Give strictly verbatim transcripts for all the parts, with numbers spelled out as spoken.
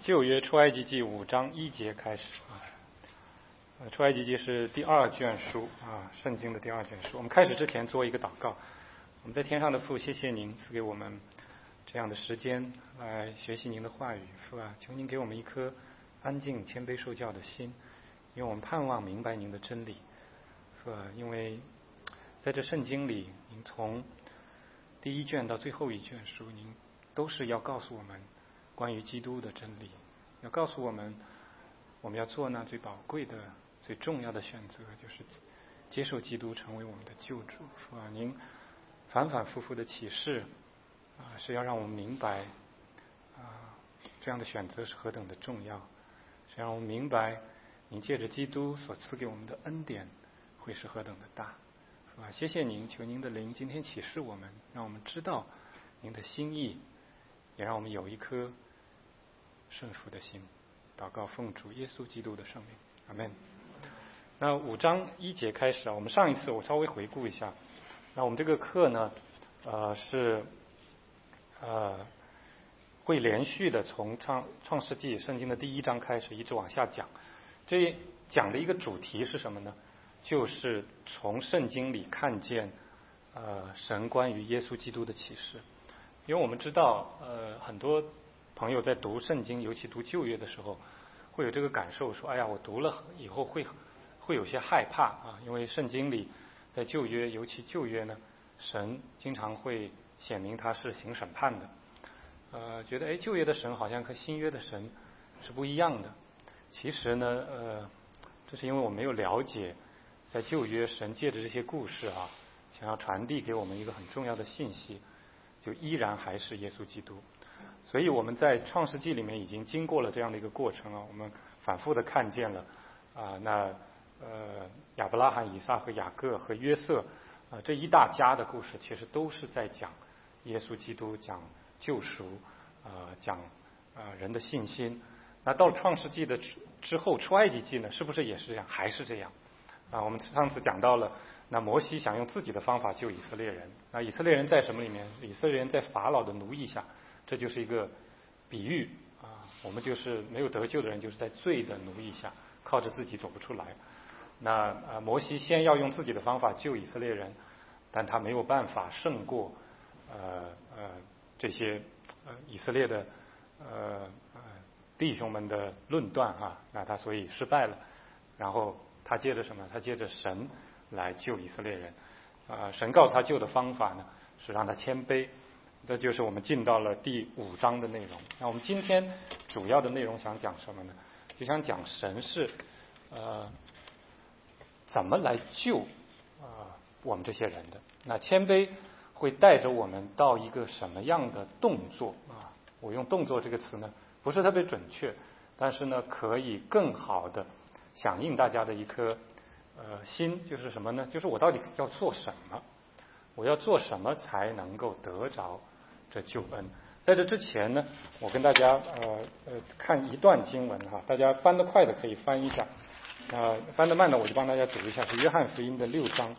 旧约出埃及记五章一节开始啊。呃，出埃及记是第二卷书啊，圣经的第二卷书。我们开始之前做一个祷告。我们在天上的父，谢谢您赐给我们这样的时间来学习您的话语，父啊，求您给我们一颗安静谦卑受教的心，因为我们盼望明白您的真理，父啊，因为在这圣经里，您从第一卷到最后一卷书，您都是要告诉我们关于基督的真理，要告诉我们我们要做那最宝贵的最重要的选择，就是接受基督成为我们的救主。父啊，您反反复复的启示啊，是要让我们明白啊，这样的选择是何等的重要，是让我们明白您借着基督所赐给我们的恩典会是何等的大，是吧？谢谢您，求您的灵今天启示我们，让我们知道您的心意，也让我们有一颗顺服的心。祷告奉主耶稣基督的圣名，阿们。那五章一节开始啊，我们上一次我稍微回顾一下。那我们这个课呢，呃是呃会连续的从创创世纪圣经的第一章开始，一直往下讲。这讲的一个主题是什么呢？就是从圣经里看见呃神关于耶稣基督的启示。因为我们知道，呃很多朋友在读圣经，尤其读旧约的时候，会有这个感受，说：“哎呀，我读了以后会会有些害怕啊，因为圣经里。”在旧约，尤其旧约呢，神经常会显明他是行审判的。呃，觉得哎，旧约的神好像和新约的神是不一样的。其实呢，呃，这是因为我没有了解，在旧约神借着这些故事啊，想要传递给我们一个很重要的信息，就依然还是耶稣基督。所以我们在创世纪里面已经经过了这样的一个过程啊，我们反复的看见了啊、呃，那。呃，亚伯拉罕、以撒和雅各和约瑟，啊、呃，这一大家的故事，其实都是在讲耶稣基督，讲救赎，呃，讲呃人的信心。那到创世纪的之后，出埃及记呢，是不是也是这样？还是这样？啊，我们上次讲到了，那摩西想用自己的方法救以色列人，那以色列人在什么里面？以色列人在法老的奴役下，这就是一个比喻啊。我们就是没有得救的人，就是在罪的奴役下，靠着自己走不出来。那呃，摩西先要用自己的方法救以色列人，但他没有办法胜过呃呃这些呃以色列的呃呃弟兄们的论断啊，那他所以失败了。然后他接着什么？他接着神来救以色列人啊、呃。神告诉他救的方法呢，是让他谦卑。这就是我们进到了第五章的内容。那我们今天主要的内容想讲什么呢？就想讲神是呃。怎么来救啊、呃、我们这些人的？那谦卑会带着我们到一个什么样的动作啊？我用动作这个词呢，不是特别准确，但是呢，可以更好的响应大家的一颗呃心，就是什么呢？就是我到底要做什么？我要做什么才能够得着这救恩？在这之前呢，我跟大家呃呃看一段经文哈，大家翻得快的可以翻一下。啊、呃，翻得慢的我就帮大家读一下，是约翰福音的六章。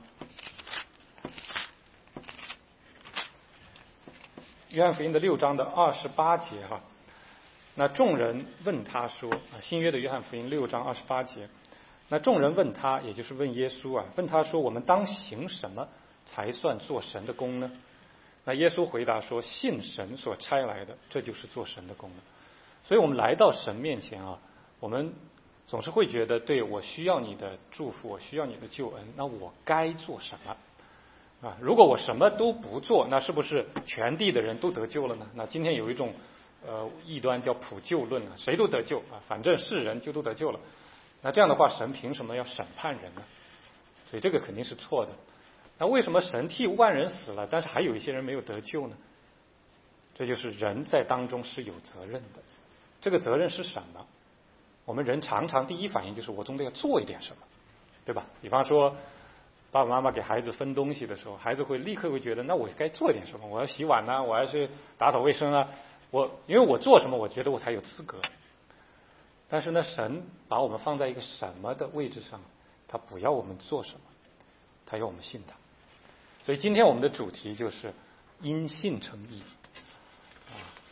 约翰福音的六章的二十八节哈。那众人问他说，啊，新约的约翰福音六章二十八节。那众人问他，也就是问耶稣啊，问他说，我们当行什么才算做神的工呢？那耶稣回答说，信神所差来的，这就是做神的工了。所以我们来到神面前啊，我们总是会觉得，对，我需要你的祝福，我需要你的救恩，那我该做什么啊？如果我什么都不做，那是不是全地的人都得救了呢？那今天有一种呃异端叫普救论啊，谁都得救啊，反正是人就都得救了。那这样的话，神凭什么要审判人呢？所以这个肯定是错的。那为什么神替万人死了，但是还有一些人没有得救呢？这就是人在当中是有责任的。这个责任是什么？我们人常常第一反应就是我总得要做一点什么，对吧？比方说爸爸妈妈给孩子分东西的时候，孩子会立刻会觉得，那我该做一点什么？我要洗碗啊，我要去打扫卫生啊，我因为我做什么，我觉得我才有资格。但是呢，神把我们放在一个什么的位置上？他不要我们做什么，他要我们信他。所以今天我们的主题就是因信称义啊。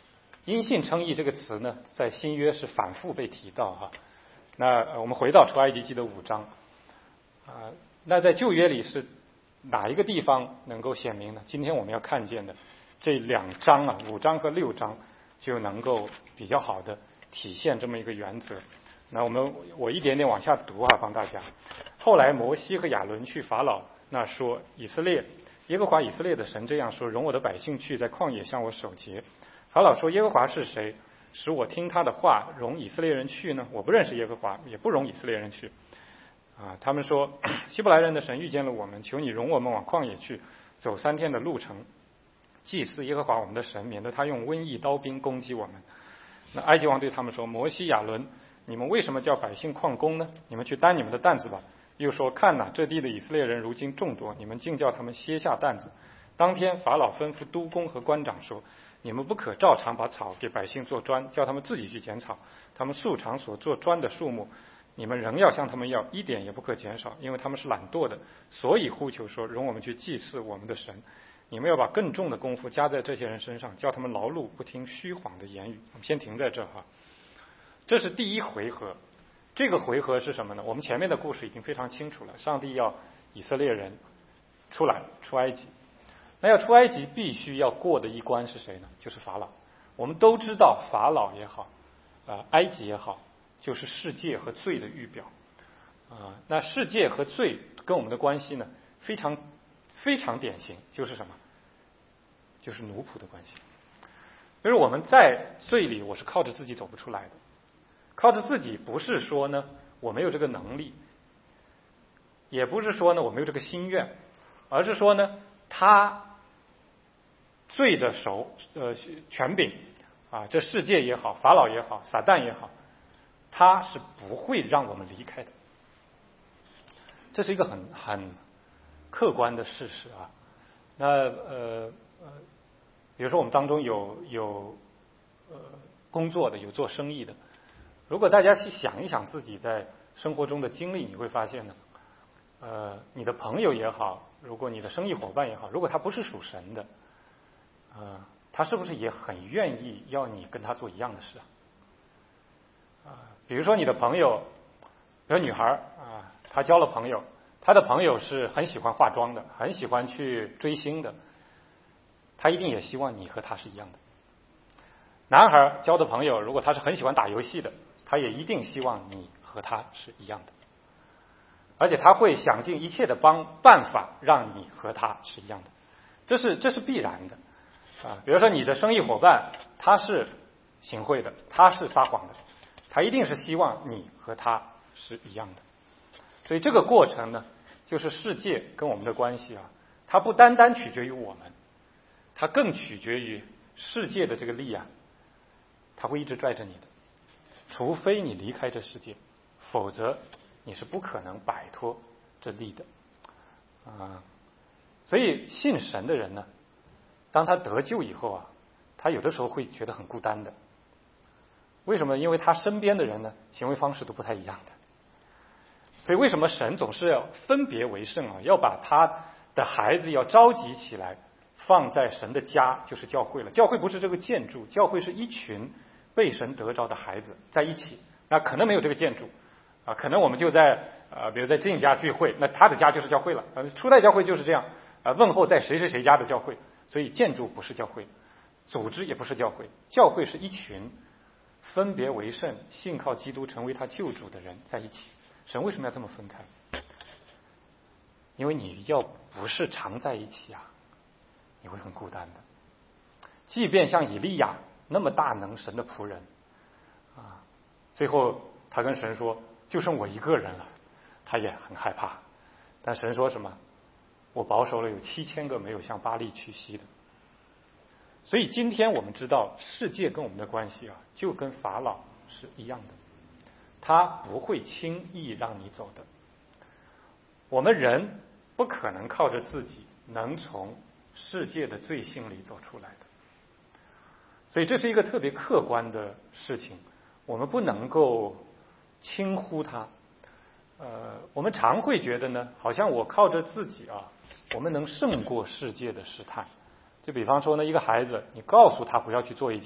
因信称义这个词呢，在新约是反复被提到哈。那我们回到出埃及记的五章啊，那在旧约里是哪一个地方能够显明呢？今天我们要看见的这两章啊，五章和六章就能够比较好的体现这么一个原则。那我们我一点点往下读啊，帮大家。后来摩西和亚伦去法老那说，以色列耶和华以色列的神这样说，容我的百姓去，在旷野向我守节。法老说，耶和华是谁，使我听他的话，容以色列人去呢？我不认识耶和华，也不容以色列人去。啊，他们说，希伯来人的神遇见了我们，求你容我们往旷野去，走三天的路程，祭祀耶和华我们的神，免得他用瘟疫刀兵攻击我们。那埃及王对他们说，摩西亚伦，你们为什么叫百姓旷工呢？你们去担你们的担子吧。又说，看哪，这地的以色列人如今众多，你们竟叫他们歇下担子。当天法老吩咐督工和官长说，你们不可照常把草给百姓做砖，叫他们自己去捡草，他们素常所做砖的数目，你们仍要向他们要，一点也不可减少，因为他们是懒惰的，所以呼求说，容我们去祭祀我们的神。你们要把更重的功夫加在这些人身上，叫他们劳碌，不听虚谎的言语。我们先停在这哈。这是第一回合。这个回合是什么呢？我们前面的故事已经非常清楚了，上帝要以色列人出来出埃及。那要出埃及必须要过的一关是谁呢？就是法老。我们都知道法老也好，呃，埃及也好，就是世界和罪的预表啊、呃。那世界和罪跟我们的关系呢，非常非常典型，就是什么？就是奴仆的关系。就是我们在罪里，我是靠着自己走不出来的。靠着自己不是说呢我没有这个能力，也不是说呢我没有这个心愿，而是说呢他罪的手呃权柄啊，这世界也好，法老也好，撒旦也好，他是不会让我们离开的。这是一个很很客观的事实啊。那呃呃，比如说我们当中有有呃工作的，有做生意的。如果大家去想一想自己在生活中的经历，你会发现呢，呃，你的朋友也好，如果你的生意伙伴也好，如果他不是属神的，呃，他是不是也很愿意要你跟他做一样的事啊？啊、呃，比如说你的朋友，比如女孩啊、呃，她交了朋友，她的朋友是很喜欢化妆的，很喜欢去追星的，她一定也希望你和她是一样的。男孩交的朋友，如果他是很喜欢打游戏的，他也一定希望你和他是一样的，而且他会想尽一切的帮办法让你和他是一样的，这是这是必然的啊。比如说你的生意伙伴他是行贿的，他是撒谎的，他一定是希望你和他是一样的。所以这个过程呢，就是世界跟我们的关系啊，它不单单取决于我们，它更取决于世界的这个力啊，它会一直拽着你的。除非你离开这世界，否则你是不可能摆脱这力的啊。所以信神的人呢，当他得救以后啊，他有的时候会觉得很孤单的。为什么？因为他身边的人呢，行为方式都不太一样的。所以为什么神总是要分别为圣啊？要把他的孩子要召集起来，放在神的家，就是教会了。教会不是这个建筑，教会是一群被神得着的孩子在一起。那可能没有这个建筑啊，可能我们就在呃，比如在这家聚会，那他的家就是教会了。呃，初代教会就是这样啊，问候在谁谁谁家的教会。所以建筑不是教会，组织也不是教会，教会是一群分别为圣、信靠基督成为他救主的人在一起。神为什么要这么分开？因为你要不是常在一起啊，你会很孤单的。即便像以利亚那么大能神的仆人啊，最后他跟神说就剩我一个人了，他也很害怕。但神说什么？我保守了有七千个没有向巴力屈膝的。所以今天我们知道世界跟我们的关系啊，就跟法老是一样的，他不会轻易让你走的。我们人不可能靠着自己能从世界的罪性里走出来的，所以这是一个特别客观的事情，我们不能够轻忽它。呃，我们常会觉得呢，好像我靠着自己啊，我们能胜过世界的试探。就比方说呢，一个孩子，你告诉他不要去做一件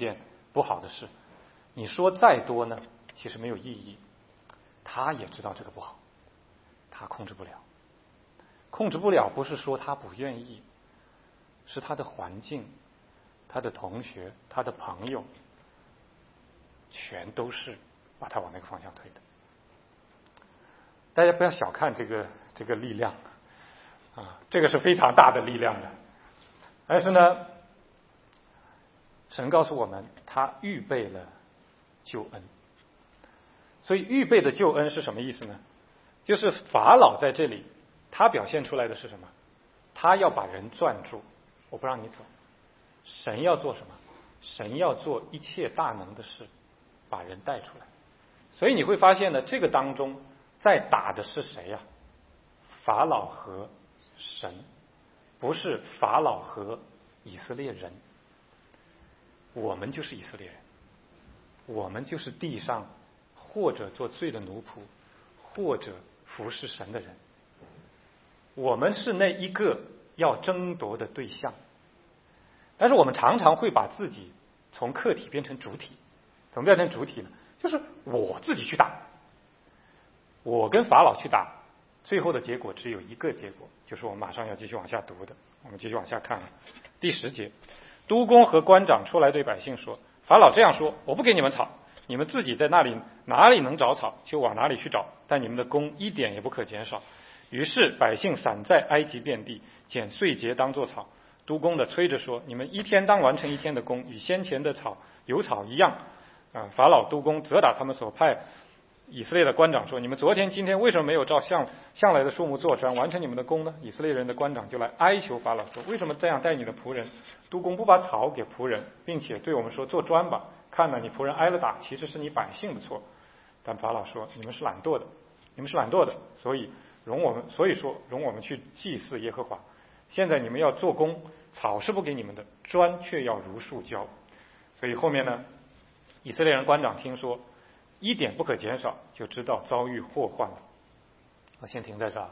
不好的事，你说再多呢，其实没有意义。他也知道这个不好，他控制不了。控制不了不是说他不愿意，是他的环境、他的同学、他的朋友，全都是把他往那个方向推的。大家不要小看这个这个力量啊，这个是非常大的力量的。但是呢，神告诉我们，他预备了救恩。所以预备的救恩是什么意思呢？就是法老在这里，他表现出来的是什么？他要把人攥住，我不让你走。神要做什么？神要做一切大能的事，把人带出来。所以你会发现呢，这个当中在打的是谁呀？法老和神，不是法老和以色列人。我们就是以色列人，我们就是地上或者做罪的奴仆，或者服侍神的人。我们是那一个要争夺的对象。但是我们常常会把自己从客体变成主体。怎么变成主体呢？就是我自己去打，我跟法老去打，最后的结果只有一个结果，就是我们马上要继续往下读的。我们继续往下看第十节，督工和官长出来对百姓说，法老这样说，我不给你们草，你们自己在那里哪里能找草就往哪里去找，但你们的工一点也不可减少。于是百姓散在埃及遍地，捡碎秸当作草。督工的催着说，你们一天当完成一天的工，与先前的草有草一样。啊，法老督工责打他们所派以色列的官长说，你们昨天今天为什么没有照向向来的数目做砖，完成你们的工呢？以色列人的官长就来哀求法老说，为什么这样待你的仆人？督工不把草给仆人，并且对我们说，做砖吧，看了你仆人挨了打，其实是你百姓的错。但法老说，你们是懒惰的，你们是懒惰的，所以容我们所以说容我们去祭祀耶和华。现在你们要做工，草是不给你们的，砖却要如数交。所以后面呢，以色列人官长听说一点不可减少，就知道遭遇祸患了。我先停在这儿。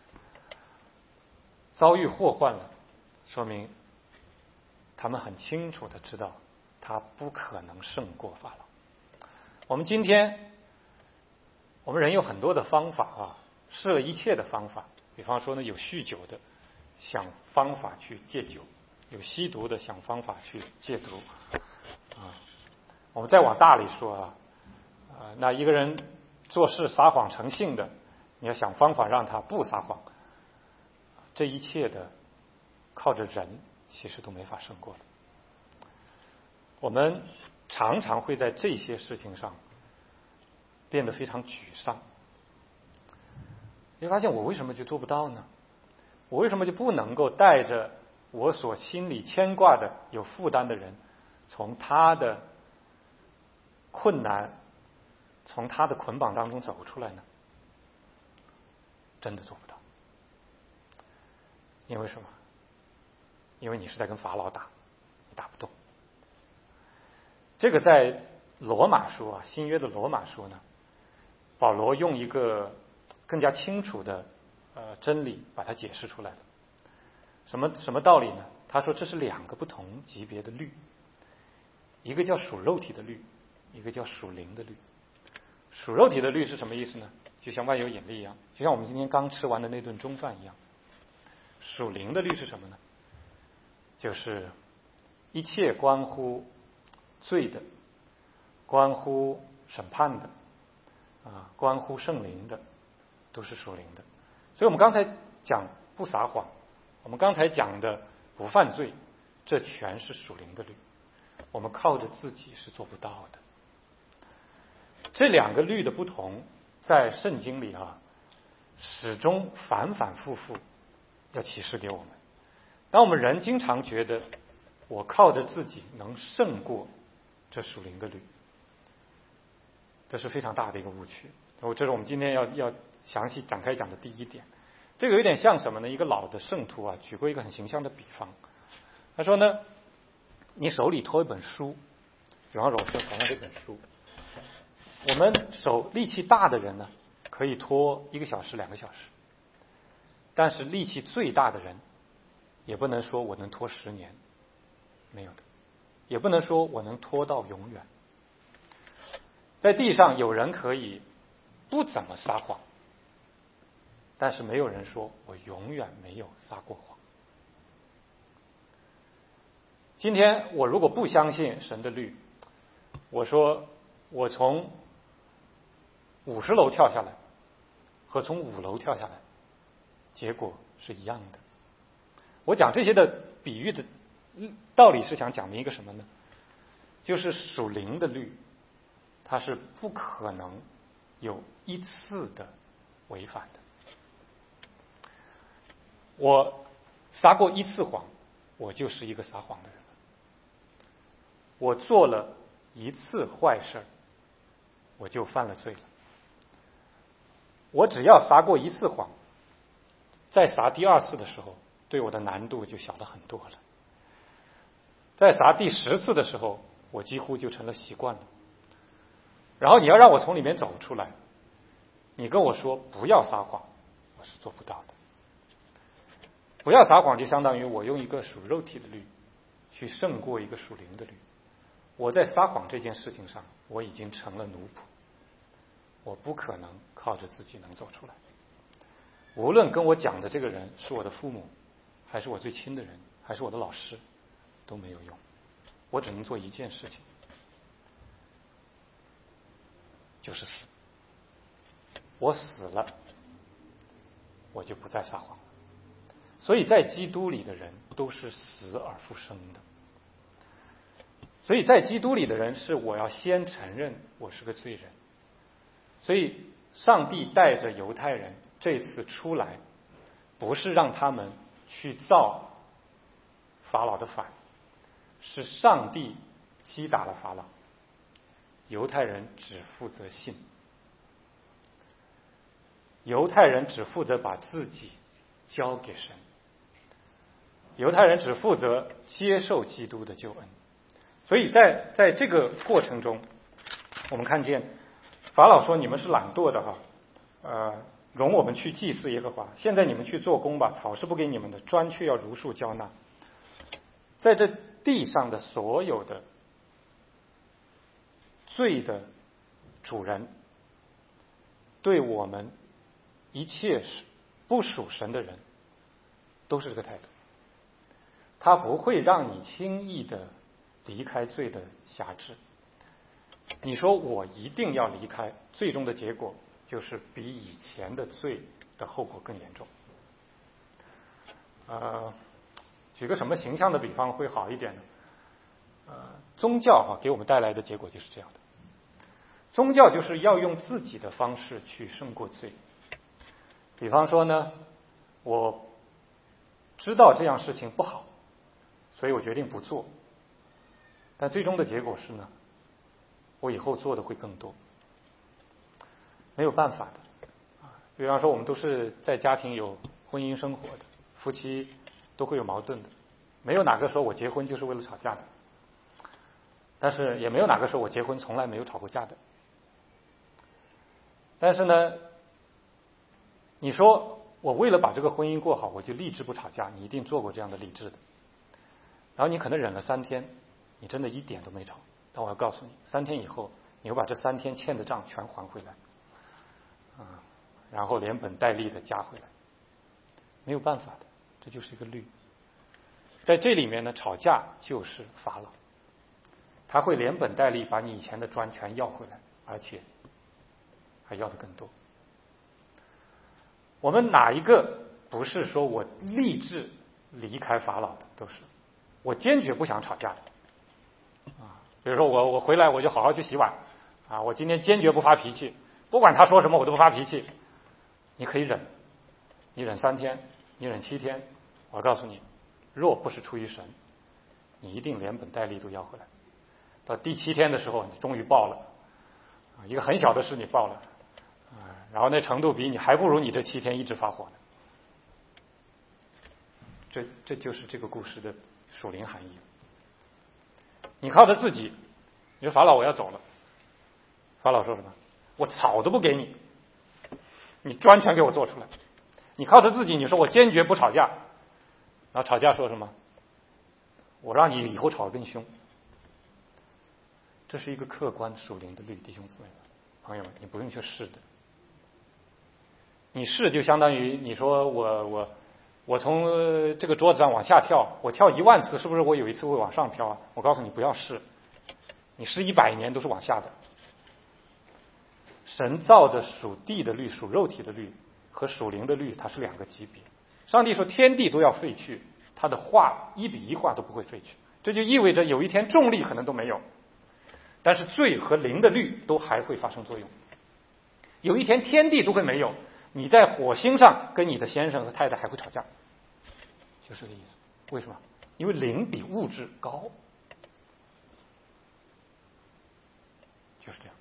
遭遇祸患了，说明他们很清楚的知道他不可能胜过法老。我们今天我们人有很多的方法啊，试了一切的方法，比方说呢，有酗酒的想方法去戒酒，有吸毒的想方法去戒毒啊。我们再往大里说啊，呃，那一个人做事撒谎成性的，你要想方法让他不撒谎。这一切的靠着人，其实都没法胜过的。我们常常会在这些事情上变得非常沮丧。你发现我为什么就做不到呢？我为什么就不能够带着我所心里牵挂的有负担的人，从他的困难，从他的捆绑当中走出来呢？真的做不到。因为什么？因为你是在跟法老打，你打不动。这个在罗马书啊，新约的罗马书呢，保罗用一个更加清楚的呃真理把它解释出来了。什么什么道理呢？他说这是两个不同级别的律，一个叫属肉体的律，一个叫属灵的律。属肉体的律是什么意思呢？就像万有引力一样，就像我们今天刚吃完的那顿中饭一样。属灵的律是什么呢？就是一切关乎罪的，关乎审判的啊，关乎圣灵的，都是属灵的。所以我们刚才讲不撒谎，我们刚才讲的不犯罪，这全是属灵的律，我们靠着自己是做不到的。这两个律的不同，在圣经里啊，始终反反复复要启示给我们。当我们人经常觉得我靠着自己能胜过这属灵的律，这是非常大的一个误区。这是我们今天要要详细展开讲的第一点。这个有点像什么呢？一个老的圣徒啊，举过一个很形象的比方。他说呢，你手里托一本书，比方说我手上这本书，我们手力气大的人呢，可以拖一个小时、两个小时。但是力气最大的人，也不能说我能拖十年，没有的。 也不能说我能拖到永远。在地上有人可以不怎么撒谎，但是没有人说我永远没有撒过谎。今天我如果不相信神的律，我说我从五十楼跳下来和从五楼跳下来结果是一样的。我讲这些的比喻的道理是想讲明一个什么呢？就是属灵的律它是不可能有一次的违反的。我撒过一次谎，我就是一个撒谎的人。我做了一次坏事，我就犯了罪了。我只要撒过一次谎，再撒第二次的时候，对我的难度就小了很多了。在撒第十次的时候，我几乎就成了习惯了。然后你要让我从里面走出来，你跟我说不要撒谎，我是做不到的。不要撒谎就相当于我用一个属肉体的律去胜过一个属灵的律。我在撒谎这件事情上，我已经成了奴仆，我不可能靠着自己能走出来。无论跟我讲的这个人是我的父母，还是我最亲的人，还是我的老师，都没有用。我只能做一件事情，就是死。我死了，我就不再撒谎了。所以在基督里的人都是死而复生的。所以在基督里的人是我要先承认我是个罪人。所以上帝带着犹太人这次出来，不是让他们去造法老的反，是上帝击打了法老，犹太人只负责信，犹太人只负责把自己交给神，犹太人只负责接受基督的救恩。所以在在这个过程中，我们看见法老说：“你们是懒惰的哈，呃，容我们去祭祀耶和华。现在你们去做工吧，草是不给你们的，砖却要如数交纳。”在这地上的所有的罪的主人，对我们一切不属神的人，都是这个态度。他不会让你轻易的离开罪的辖制。你说我一定要离开，最终的结果就是比以前的罪的后果更严重。呃，举个什么形象的比方会好一点呢？呃，宗教哈、啊、给我们带来的结果就是这样的。宗教就是要用自己的方式去胜过罪。比方说呢，我知道这样事情不好，所以我决定不做。但最终的结果是呢，我以后做的会更多。没有办法的啊。比方说我们都是在家庭有婚姻生活的，夫妻都会有矛盾的，没有哪个说我结婚就是为了吵架的，但是也没有哪个说我结婚从来没有吵过架的。但是呢，你说我为了把这个婚姻过好，我就立志不吵架，你一定做过这样的立志的。然后你可能忍了三天，你真的一点都没吵，但我要告诉你，三天以后你会把这三天欠的账全还回来，啊，然后连本带利的加回来，没有办法的，这就是一个律。在这里面呢，吵架就是法老，他会连本带利把你以前的砖全要回来，而且还要的更多。我们哪一个不是说我立志离开法老的？都是我坚决不想吵架的啊。比如说我我回来我就好好去洗碗啊，我今天坚决不发脾气，不管他说什么我都不发脾气。你可以忍，你忍三天，你忍七天，我告诉你，若不是出于神，你一定连本带利都要回来。到第七天的时候，你终于爆了啊，一个很小的事你爆了啊，然后那程度比你还不如你这七天一直发火呢。这这就是这个故事的属灵含义。你靠着自己，你说法老我要走了，法老说什么？我草都不给你，你砖全给我做出来。你靠着自己，你说我坚决不吵架，然后吵架说什么？我让你以后吵得更凶这是一个客观属灵的律，弟兄姊妹们，朋友们，你不用去试的。你试就相当于你说我我我从这个桌子上往下跳，我跳一万次，是不是我有一次会往上跳啊？我告诉你不要试，你试一百年都是往下的。神造的属地的律、属肉体的律和属灵的律，它是两个级别。上帝说天地都要废去，他的话一笔一画都不会废去，这就意味着有一天重力可能都没有，但是罪和灵的律都还会发生作用。有一天天地都会没有，你在火星上跟你的先生和太太还会吵架，就是这个意思。为什么？因为灵比物质高，就是这样。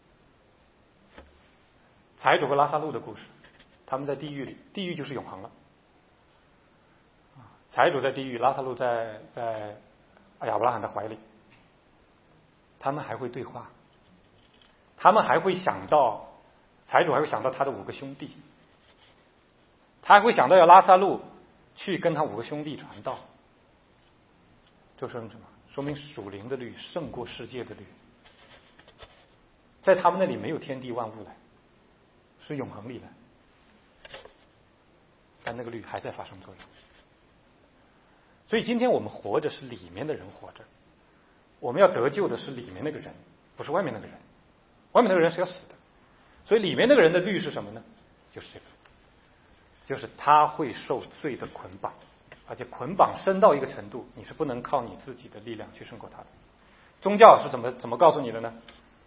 财主和拉萨路的故事，他们在地狱里，地狱就是永恒了。财主在地狱，拉萨路在在亚伯拉罕的怀里，他们还会对话，他们还会想到，财主还会想到他的五个兄弟，他还会想到要拉萨路去跟他五个兄弟传道。这说明什么？说明属灵的律胜过世界的律，在他们那里没有天地万物来，是永恒里的，但那个律还在发生作用。所以今天我们活着是里面的人活着，我们要得救的是里面那个人，不是外面那个人。外面那个人是要死的，所以里面那个人的律是什么呢？就是这个，就是他会受罪的捆绑，而且捆绑深到一个程度，你是不能靠你自己的力量去胜过他的。宗教是怎么怎么告诉你的呢？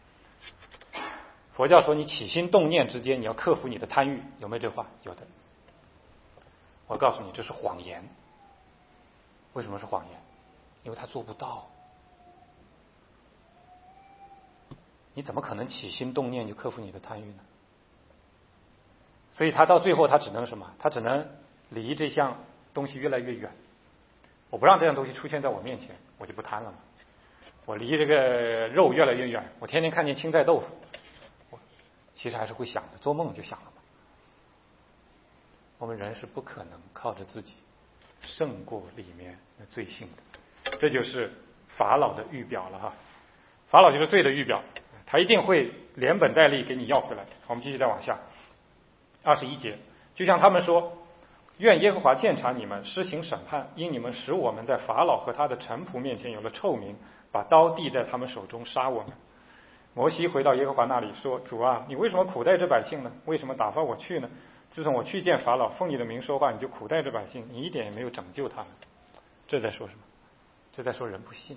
佛教说你起心动念之间你要克服你的贪欲，有没有这话？有的。我告诉你，这是谎言。为什么是谎言？因为他做不到。你怎么可能起心动念就克服你的贪欲呢？所以他到最后他只能什么？他只能离这项东西越来越远。我不让这样东西出现在我面前，我就不贪了嘛。我离这个肉越来越远，我天天看见青菜豆腐，我其实还是会想的，做梦就想了嘛。我们人是不可能靠着自己胜过里面的罪性的，这就是法老的预表了哈。法老就是罪的预表，他一定会连本带利给你要回来。我们继续再往下，二十一节，就像他们说，愿耶和华鉴察你们，施行审判，因你们使我们在法老和他的臣仆面前有了臭名，把刀递在他们手中杀我们。摩西回到耶和华那里说，主啊，你为什么苦待这百姓呢？为什么打发我去呢？自从我去见法老，奉你的名说话，你就苦待这百姓，你一点也没有拯救他们。这在说什么？这在说人不信。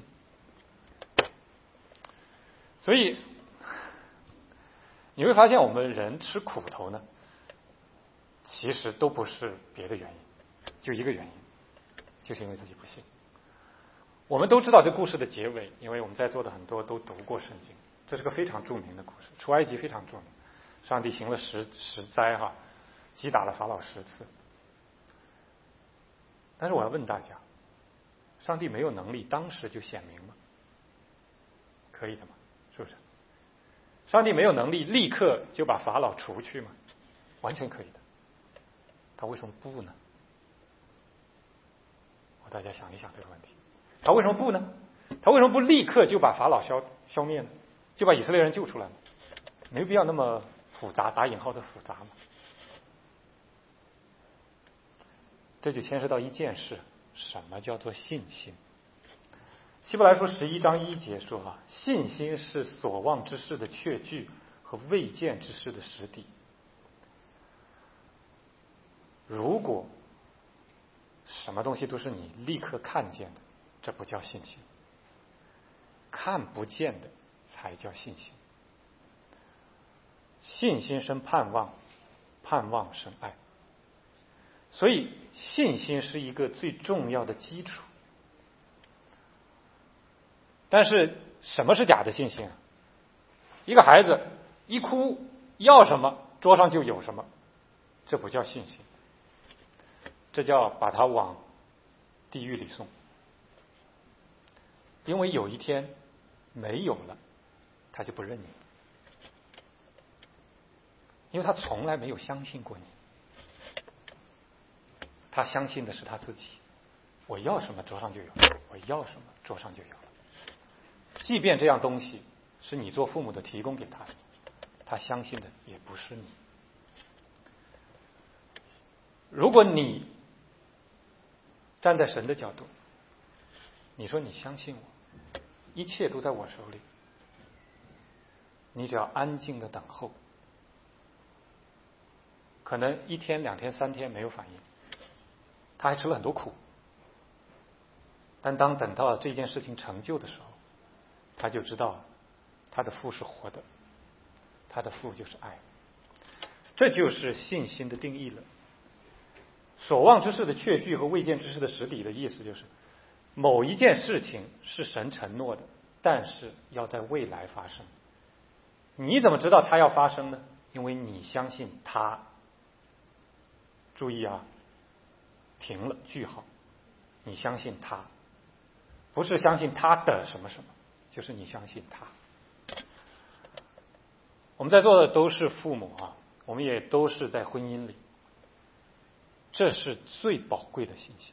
所以你会发现我们人吃苦头呢，其实都不是别的原因，就一个原因，就是因为自己不信。我们都知道这故事的结尾，因为我们在座的很多都读过圣经，这是个非常著名的故事，出埃及非常著名，上帝行了十十灾哈，击打了法老十次。但是我要问大家，上帝没有能力当时就显明吗？可以的吗？是不是？上帝没有能力立刻就把法老除去吗？完全可以的。他为什么不呢？我大家想一想这个问题，他为什么不呢？他为什么不立刻就把法老消消灭呢？就把以色列人救出来呢？没必要那么复杂，打引号的复杂嘛。这就牵涉到一件事，什么叫做信心？希伯来书十一章一节说啊，信心是所望之事的确据和未见之事的实底。如果什么东西都是你立刻看见的，这不叫信心。看不见的才叫信心。信心生盼望，盼望生爱。所以信心是一个最重要的基础。但是什么是假的信心啊？一个孩子一哭，要什么桌上就有什么，这不叫信心，这叫把他往地狱里送。因为有一天没有了，他就不认你，因为他从来没有相信过你，他相信的是他自己，我要什么桌上就有，我要什么桌上就有了。 即便这样东西是你做父母的提供给他的，他相信的也不是你。如果你站在神的角度，你说你相信我，一切都在我手里，你只要安静的等候，可能一天两天三天没有反应，他还吃了很多苦，但当等到这件事情成就的时候，他就知道他的父是活的，他的父就是爱。这就是信心的定义了。所望之事的确据和未见之事的实底的意思就是，某一件事情是神承诺的，但是要在未来发生。你怎么知道它要发生呢？因为你相信它。注意啊，停了，句号。你相信它，不是相信它的什么什么，就是你相信它。我们在座的都是父母啊，我们也都是在婚姻里，这是最宝贵的信心。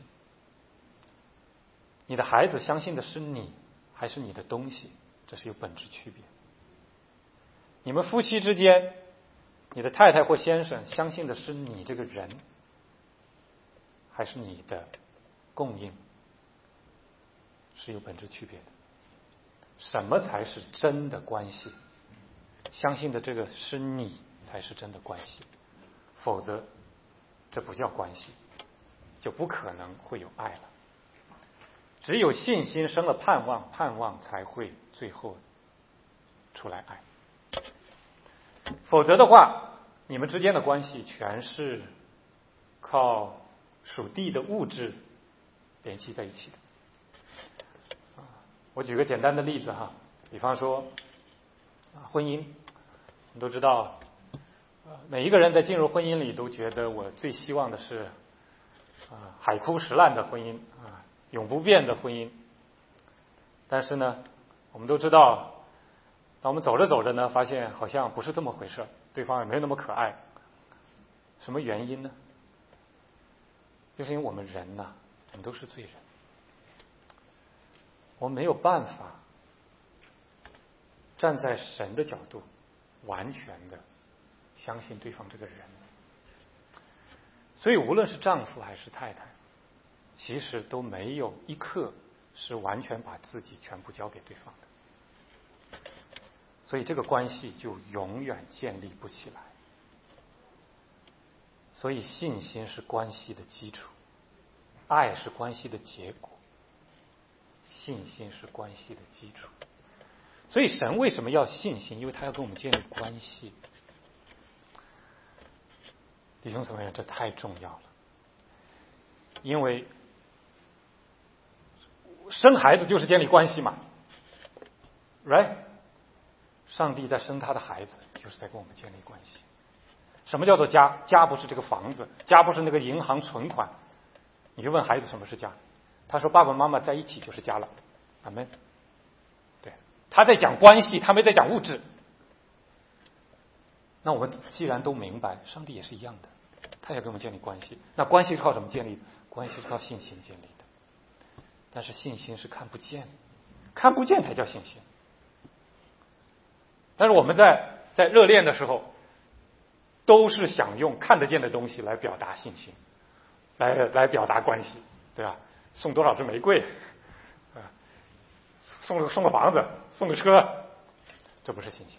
你的孩子相信的是你还是你的东西，这是有本质区别。你们夫妻之间，你的太太或先生相信的是你这个人还是你的供应，是有本质区别的。什么才是真的关系？相信的这个是你才是真的关系，否则这不叫关系，就不可能会有爱了。只有信心生了盼望，盼望才会最后出来爱。否则的话，你们之间的关系全是靠属地的物质联系在一起的。我举个简单的例子哈，比方说婚姻，我们都知道，每一个人在进入婚姻里都觉得我最希望的是啊海枯石烂的婚姻啊，永不变的婚姻。但是呢，我们都知道，当我们走着走着呢，发现好像不是这么回事，对方也没有那么可爱。什么原因呢？就是因为我们人呐，我们都是罪人，我们没有办法站在神的角度完全的相信对方这个人。所以无论是丈夫还是太太，其实都没有一刻是完全把自己全部交给对方的，所以这个关系就永远建立不起来。所以信心是关系的基础，爱是关系的结果，信心是关系的基础。所以神为什么要信心？因为他要跟我们建立关系。弟兄姊妹，这太重要了。因为生孩子就是建立关系嘛 ，right？ 上帝在生他的孩子，就是在跟我们建立关系。什么叫做家？家不是这个房子，家不是那个银行存款。你就问孩子什么是家，他说爸爸妈妈在一起就是家了。阿们。对，他在讲关系，他没在讲物质。那我们既然都明白，上帝也是一样的，他也跟我们建立关系。那关系是靠什么建立？关系是靠信心建立的。但是信心是看不见，看不见才叫信心。但是我们在在热恋的时候，都是想用看得见的东西来表达信心，来来表达关系，对吧？送多少支玫瑰，啊，送个送个房子，送个车，这不是信心。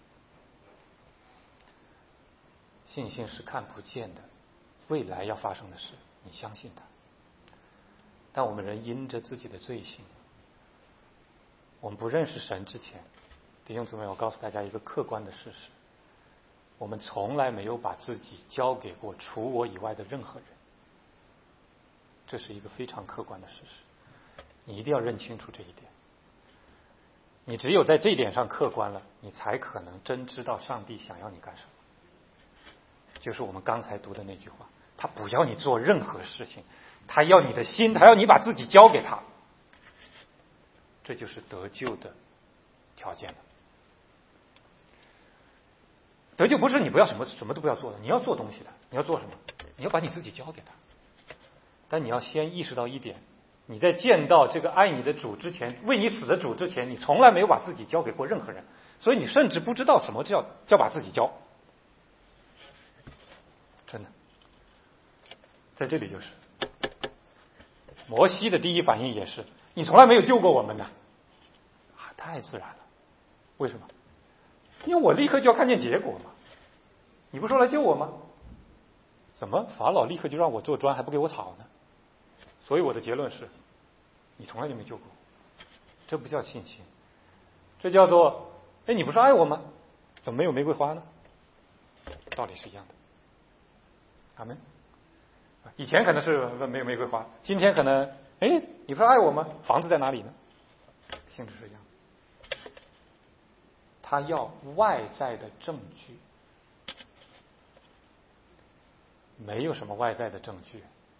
信心是看不见的，未来要发生的事，你相信它。但我们人因着自己的罪行，我们不认识神之前，弟兄姊妹，我告诉大家一个客观的事实：我们从来没有把自己交给过除我以外的任何人。这是一个非常客观的事实，你一定要认清楚这一点。你只有在这一点上客观了，你才可能真知道上帝想要你干什么。就是我们刚才读的那句话，他不要你做任何事情，他要你的心，他要你把自己交给他。这就是得救的条件了。得救不是你不要什么什么都不要做的，你要做东西的。你要做什么？你要把你自己交给他。但你要先意识到一点， 你在见到这个爱你的主之前，为你死的主之前，你从来没有把自己交给过任何人，所以你甚至不知道什么叫叫把自己交。真的，在这里就是摩西的第一反应也是，你从来没有救过我们呢，啊，太自然了。为什么？因为我立刻就要看见结果嘛。你不说来救我吗？怎么法老立刻就让我做砖还不给我草呢？所以我的结论是，你从来就没救过我，这不叫信心，这叫做，哎，你不是爱我吗？怎么没有玫瑰花呢？道理是一样的。阿们。以前可能是没有玫瑰花，今天可能，哎，你不是爱我吗？房子在哪里呢？性质是一样的。他要外在的证据，没有什么外在的证据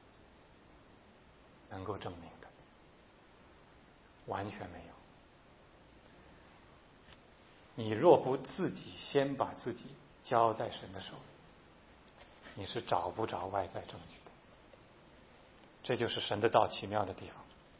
能够证明的，完全没有。你若不自己先把自己交在神的手里，你是找不着外在证据的。这就是神的道奇妙的地方，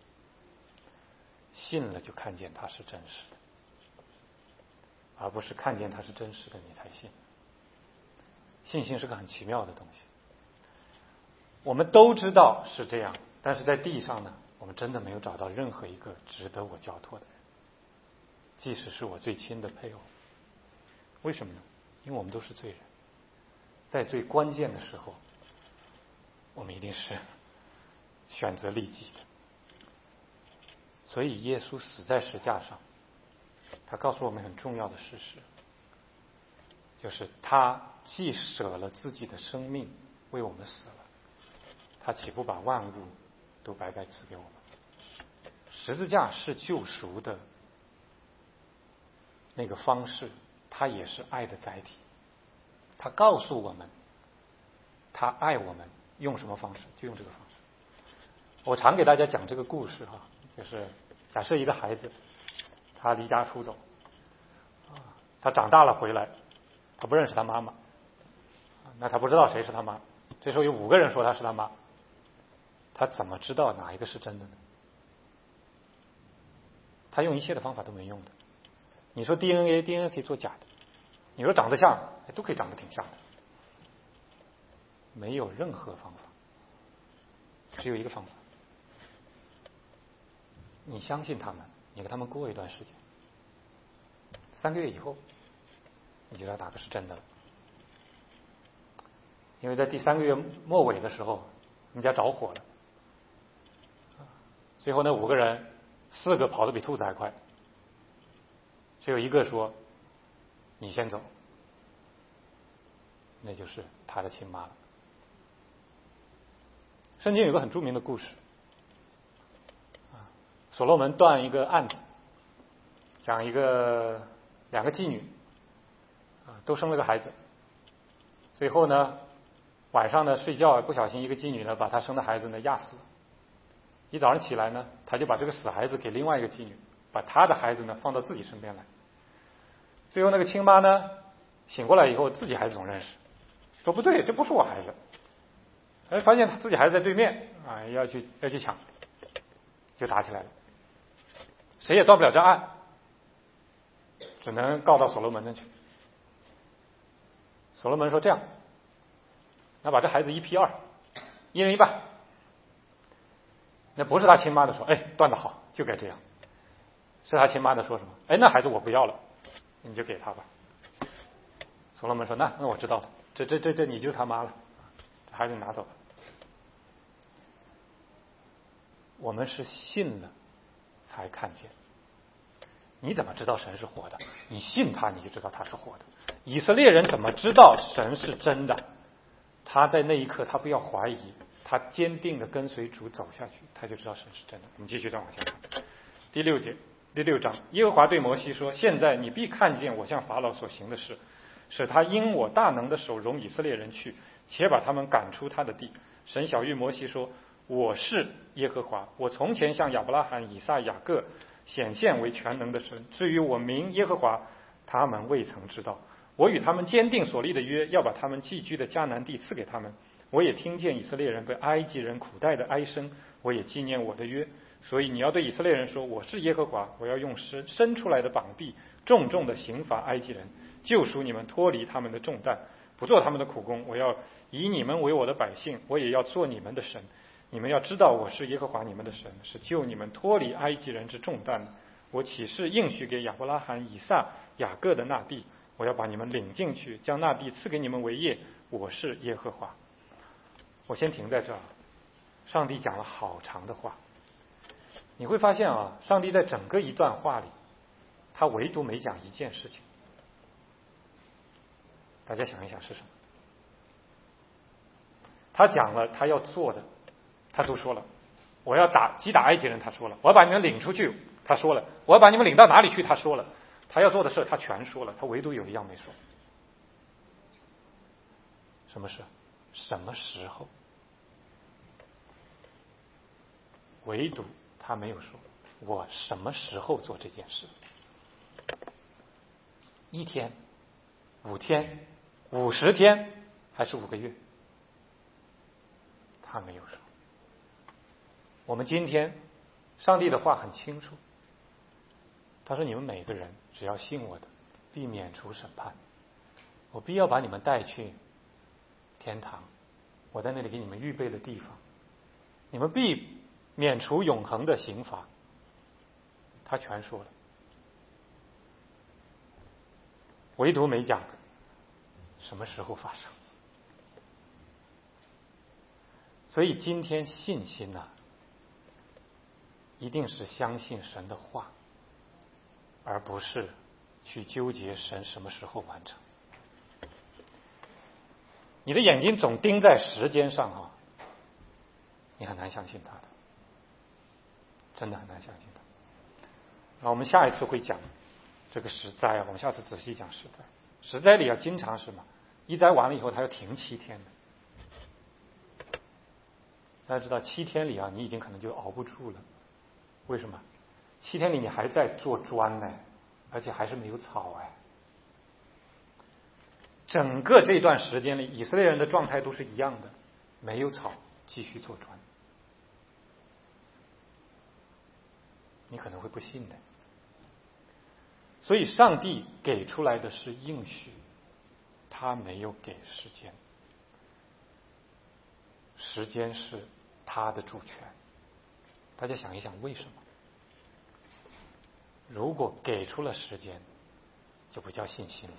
信了就看见它是真实的，而不是看见它是真实的你才信。信心是个很奇妙的东西，我们都知道是这样，但是在地上呢，我们真的没有找到任何一个值得我交托的人，即使是我最亲的配偶。为什么呢？因为我们都是罪人，在最关键的时候，我们一定是选择利己的。所以耶稣死在石架上，他告诉我们很重要的事实，就是他既舍了自己的生命为我们死了，他岂不把万物都白白赐给我们？十字架是救赎的那个方式，它也是爱的载体。他告诉我们他爱我们用什么方式就用这个方式。我常给大家讲这个故事哈，就是假设一个孩子他离家出走，他长大了回来，他不认识他妈妈，那他不知道谁是他妈，这时候有五个人说他是他妈，他怎么知道哪一个是真的呢？他用一切的方法都没用的。你说 D N A，D N A 可以做假的，你说长得像，都可以长得挺像的，没有任何方法，只有一个方法，你相信他们，你跟他们过一段时间，三个月以后你就知道哪个是真的了。因为在第三个月末尾的时候，你家着火了，最后那五个人四个跑得比兔子还快，只有一个说你先走，那就是他的亲妈了。圣经有个很著名的故事，所罗门断一个案子，讲一个两个妓女都生了个孩子，最后呢晚上呢睡觉不小心一个妓女呢把她生的孩子呢压死了，一早上起来呢他就把这个死孩子给另外一个妓女，把他的孩子呢放到自己身边来。最后那个亲妈呢醒过来以后自己孩子总认识，说不对，这不是我孩子，哎，发现他自己孩子在对面啊，要去要去抢，就打起来了，谁也断不了这案，只能告到所罗门那去。所罗门说这样，那把这孩子一劈二，一人一半。那不是他亲妈的说，哎，断得好，就该这样。是他亲妈的说什么？哎，那孩子我不要了，你就给他吧。所罗门说，那那我知道了，这这这这你就是他妈了，这孩子拿走了。我们是信了才看见。你怎么知道神是活的？你信他，你就知道他是活的。以色列人怎么知道神是真的？他在那一刻，他不要怀疑，他坚定的跟随主走下去，他就知道神是真的。我们继续再往下看，第六节，第六章，耶和华对摩西说：“现在你必看见我向法老所行的事，使他因我大能的手容以色列人去，且把他们赶出他的地。”神晓谕摩西说：“我是耶和华，我从前向亚伯拉罕、以撒、雅各显现为全能的神。至于我名耶和华，他们未曾知道。我与他们坚定所立的约，要把他们寄居的迦南地赐给他们， 我也听见以色列人被埃及人苦待的哀声，我也纪念我的约。所以你要对以色列人说，我是耶和华，我要用伸伸出来的膀臂重重的刑罚埃及人，救赎你们脱离他们的重担，不做他们的苦工。我要以你们为我的百姓，我也要做你们的神。你们要知道我是耶和华你们的神，是救你们脱离埃及人之重担的。我起誓应许给亚伯拉罕、以撒、雅各的那地，我要把你们领进去，将那地赐给你们为业。我是耶和华。我先停在这儿。上帝讲了好长的话，你会发现啊，上帝在整个一段话里，他唯独没讲一件事情。大家想一想是什么？他讲了他要做的，他都说了。我要打击打埃及人，他说了；我要把你们领出去，他说了；我要把你们领到哪里去，他说了。他要做的事他全说了，他唯独有一样没说。什么事？什么时候？唯独他没有说我什么时候做这件事。一天、五天、五十天，还是五个月？他没有说。我们今天上帝的话很清楚，他说你们每个人只要信我的，必免除审判。我必要把你们带去天堂，我在那里给你们预备的地方，你们必免除永恒的刑罚。他全说了，唯独没讲什么时候发生。所以今天信心呢、啊，一定是相信神的话，而不是去纠结神什么时候完成。你的眼睛总盯在时间上啊，你很难相信他的，真的很难相信他。那我们下一次会讲这个十灾啊，我们下次仔细讲十灾。十灾里要经常是什么？一灾完了以后，他要停七天的。大家知道，七天里啊，你已经可能就熬不住了。为什么？七天里你还在做砖呢，而且还是没有草哎。整个这段时间里，以色列人的状态都是一样的，没有草，继续做砖。你可能会不信的。所以上帝给出来的是应许，他没有给时间。时间是他的主权。大家想一想，为什么？如果给出了时间，就不叫信心了。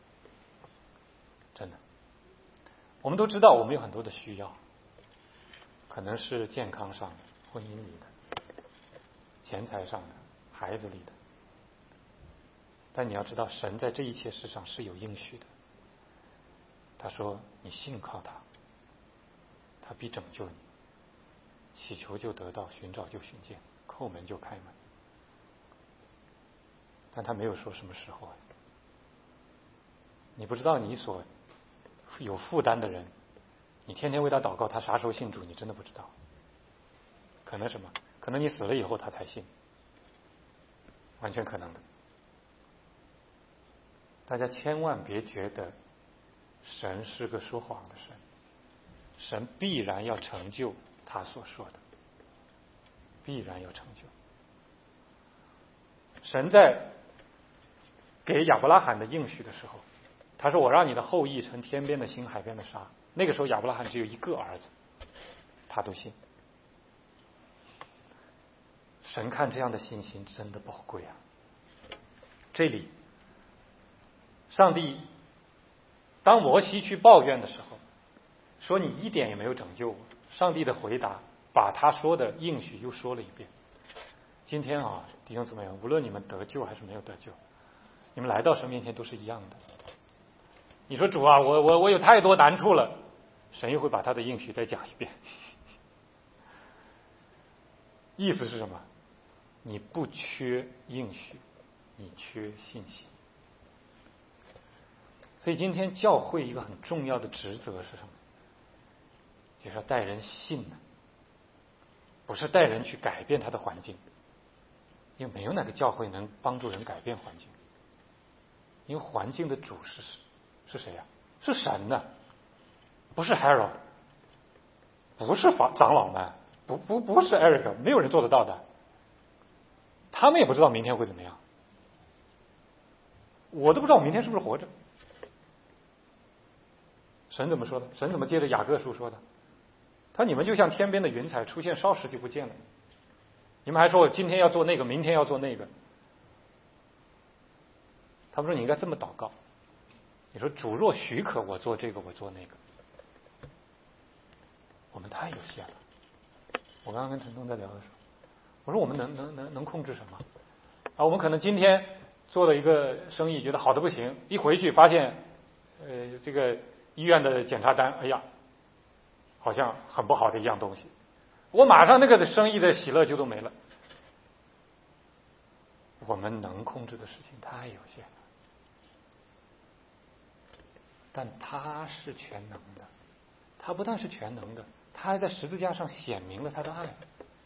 真的，我们都知道，我们有很多的需要，可能是健康上的、婚姻里的、钱财上的、孩子里的。但你要知道，神在这一切事上是有应许的。他说：“你信靠他，他必拯救你。祈求就得到，寻找就寻见，叩门就开门。”但他没有说什么时候啊。你不知道你所有负担的人，你天天为他祷告，他啥时候信主，你真的不知道。可能什么？可能你死了以后他才信，完全可能的。大家千万别觉得神是个说谎的神，神必然要成就他所说的，必然要成就。神在给亚伯拉罕的应许的时候，他说：“我让你的后裔成天边的星，海边的沙。”那个时候亚伯拉罕只有一个儿子，他都信。神看这样的信心真的宝贵啊！这里，上帝当摩西去抱怨的时候，说你一点也没有拯救我。上帝的回答把他说的应许又说了一遍。今天啊，弟兄姊妹，无论你们得救还是没有得救，你们来到神面前都是一样的。你说主啊，我我我有太多难处了，神又会把他的应许再讲一遍。意思是什么？你不缺应许，你缺信心。所以今天教会一个很重要的职责是什么？就是要带人信呢，不是带人去改变他的环境，因为没有哪个教会能帮助人改变环境，因为环境的主是是谁呀、啊？是神呢、啊，不是 Harold， 不是法长老们，不不不是 Eric， 没有人做得到的。他们也不知道明天会怎么样，我都不知道我明天是不是活着。神怎么说的？神怎么接着雅各书说的？他说：“你们就像天边的云彩，出现稍时就不见了。你们还说我今天要做那个，明天要做那个。”他们说：“你应该这么祷告。你说主若许可，我做这个，我做那个。”我们太有限了。我刚刚跟陈东在聊的时候，我说我们能能能能控制什么？啊，我们可能今天做了一个生意，觉得好的不行，一回去发现，呃，这个医院的检查单，哎呀，好像很不好的一样东西，我马上那个的生意的喜乐就都没了。我们能控制的事情太有限了，但他是全能的，他不但是全能的，他还在十字架上显明了他的爱。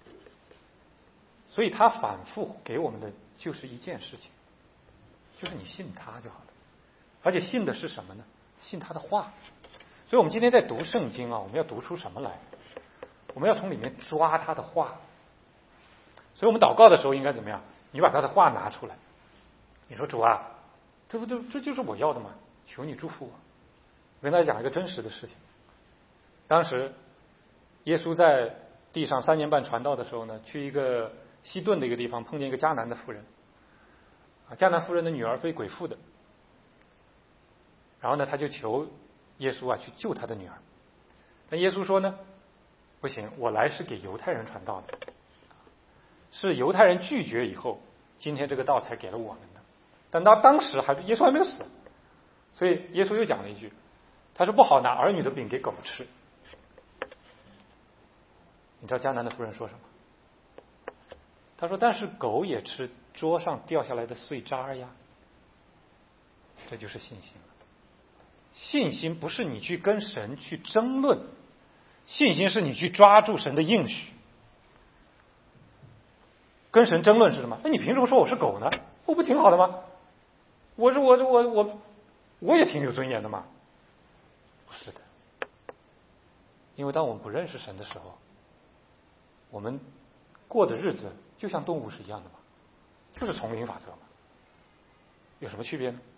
所以他反复给我们的就是一件事情，就是你信他就好了。而且信的是什么呢？信他的话。所以我们今天在读圣经啊，我们要读出什么来？我们要从里面抓他的话。所以我们祷告的时候应该怎么样？你把他的话拿出来，你说主啊，这不就这就是我要的吗？求你祝福我。我跟大家讲一个真实的事情。当时耶稣在地上三年半传道的时候呢，去一个西顿的一个地方，碰见一个迦南的妇人。啊，迦南妇人的女儿被鬼附的，然后呢，他就求耶稣啊去救他的女儿。但耶稣说呢，不行，我来是给犹太人传道的，是犹太人拒绝以后，今天这个道才给了我们的。但到当时还耶稣还没有死，所以耶稣又讲了一句，他说不好拿儿女的饼给狗吃。你知道迦南的妇人说什么？他说但是狗也吃桌上掉下来的碎渣呀。这就是信心了。信心不是你去跟神去争论，信心是你去抓住神的应许。跟神争论是什么？那你凭什么说我是狗呢？我不挺好的吗？我是我我我我也挺有尊严的嘛。不是的，因为当我们不认识神的时候，我们过的日子就像动物是一样的嘛，就是丛林法则嘛，有什么区别呢？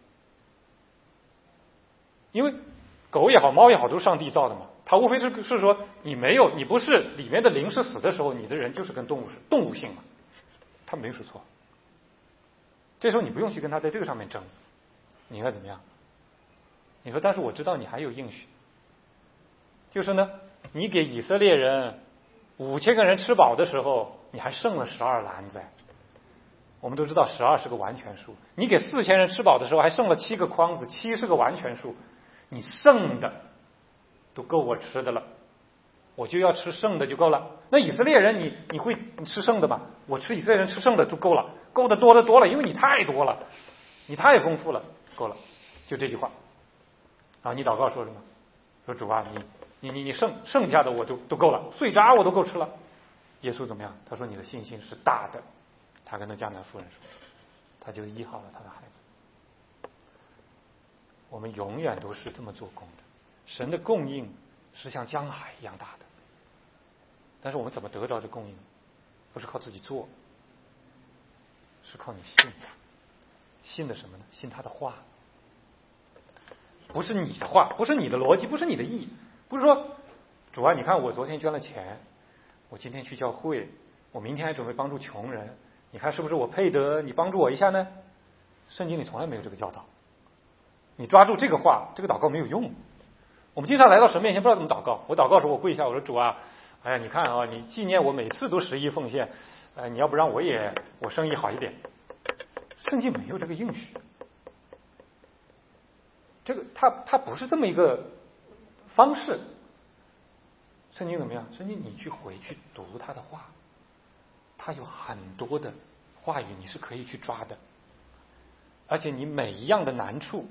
因为狗也好，猫也好，都是上帝造的嘛，它无非是是说你没有，你不是里面的灵是死的时候，你的人就是跟动物是动物性嘛，它没说错。这时候你不用去跟他在这个上面争，你应该怎么样？你说，但是我知道你还有应许，就是呢，你给以色列人五千个人吃饱的时候，你还剩了十二篮子。我们都知道十二是个完全数，你给四千人吃饱的时候还剩了七个筐子，七是个完全数，你剩的都够我吃的了，我就要吃剩的就够了。那以色列人你你会你吃剩的吗？我吃以色列人吃剩的就够了，够的多的多了，因为你太多了，你太丰富了，够了，就这句话。然后你祷告说什么？说主啊，你你你你剩剩下的我都都够了，碎渣我都够吃了。耶稣怎么样？他说你的信心是大的。他跟那迦南妇人说，他就医好了他的孩子。我们永远都是这么做工的，神的供应是像江海一样大的，但是我们怎么得到这供应？不是靠自己做，是靠你信他。信的什么呢？信他的话，不是你的话，不是你的逻辑，不是你的意，不是说主啊，你看我昨天捐了钱，我今天去教会，我明天还准备帮助穷人，你看是不是我配得你帮助我一下呢？圣经里从来没有这个教导。你抓住这个话，这个祷告没有用。我们经常来到神面前不知道怎么祷告。我祷告的时候我跪下，我说主啊，哎呀你看啊，你纪念我每次都十一奉献，呃，你要不让我也我生意好一点。圣经没有这个应许。这个它它不是这么一个方式。圣经怎么样？圣经你去回去读他的话，他有很多的话语你是可以去抓的，而且你每一样的难处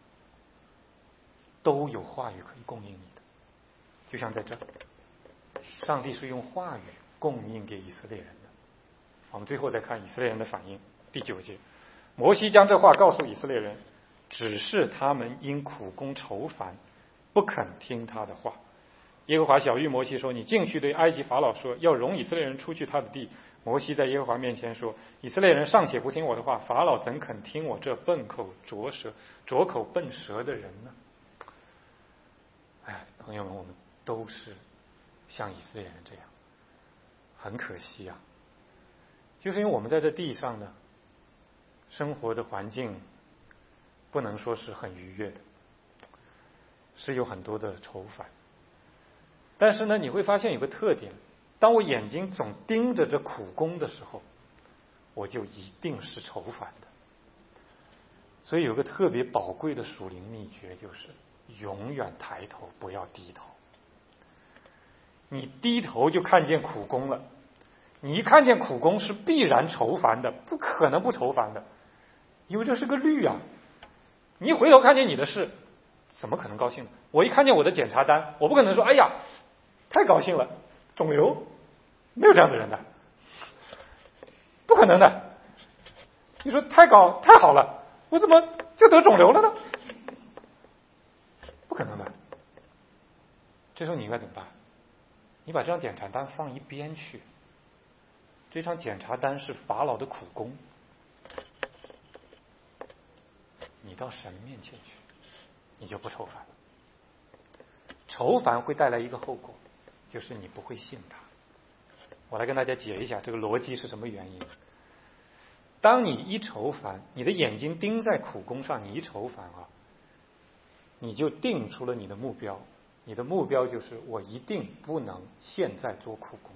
都有话语可以供应你的。就像在这儿，上帝是用话语供应给以色列人的。我们最后再看以色列人的反应。第九节，摩西将这话告诉以色列人，只是他们因苦功愁烦，不肯听他的话， 耶和华晓谕摩西说：“你进去对埃及法老说，要容以色列人出去他的地。”摩西在耶和华面前说：“以色列人尚且不听我的话，法老怎肯听我这笨口拙舌、拙口笨舌的人呢？”哎，朋友们，我们都是像以色列人这样，很可惜啊！就是因为我们在这地上呢，生活的环境不能说是很愉悦的，是有很多的愁烦。但是呢，你会发现有个特点，当我眼睛总盯着这苦工的时候，我就一定是愁烦的。所以有个特别宝贵的属灵秘诀，就是永远抬头，不要低头。你低头就看见苦工了，你一看见苦工是必然愁烦的，不可能不愁烦的，因为这是个律啊。你一回头看见你的事，怎么可能高兴呢？我一看见我的检查单，我不可能说哎呀太高兴了，肿瘤，没有这样的人的，不可能的。你说太高太好了，我怎么就得肿瘤了呢？不可能的。这时候你应该怎么办？你把这张检查单放一边去，这张检查单是法老的苦工，你到神面前去，你就不愁烦了。愁烦会带来一个后果，就是你不会信他。我来跟大家解一下这个逻辑是什么原因。当你一愁烦，你的眼睛盯在苦工上，你一愁烦啊，你就定出了你的目标。你的目标就是我一定不能现在做苦工。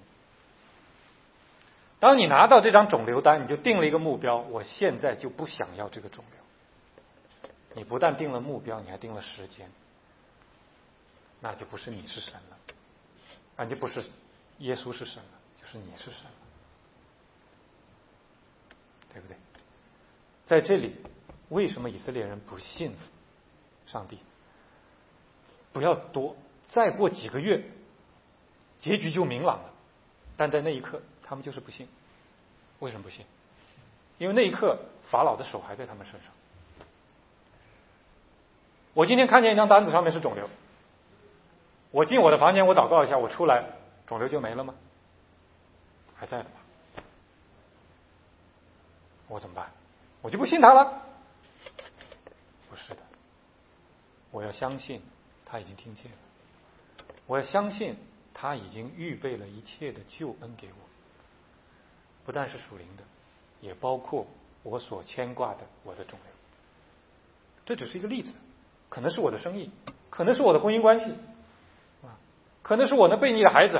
当你拿到这张肿瘤单，你就定了一个目标，我现在就不想要这个肿瘤。你不但定了目标，你还定了时间，那就不是你是神了，啊，就不是耶稣是神了，就是你是神了，对不对？在这里，为什么以色列人不信上帝？不要多，再过几个月，结局就明朗了。但在那一刻，他们就是不信。为什么不信？因为那一刻，法老的手还在他们身上。我今天看见一张单子，上面是肿瘤。我进我的房间，我祷告一下，我出来，肿瘤就没了吗？还在的吧？我怎么办？我就不信他了？不是的，我要相信他已经听见了，我要相信他已经预备了一切的救恩给我，不但是属灵的，也包括我所牵挂的我的肿瘤。这只是一个例子，可能是我的生意，可能是我的婚姻关系，可能是我那悖逆的孩子，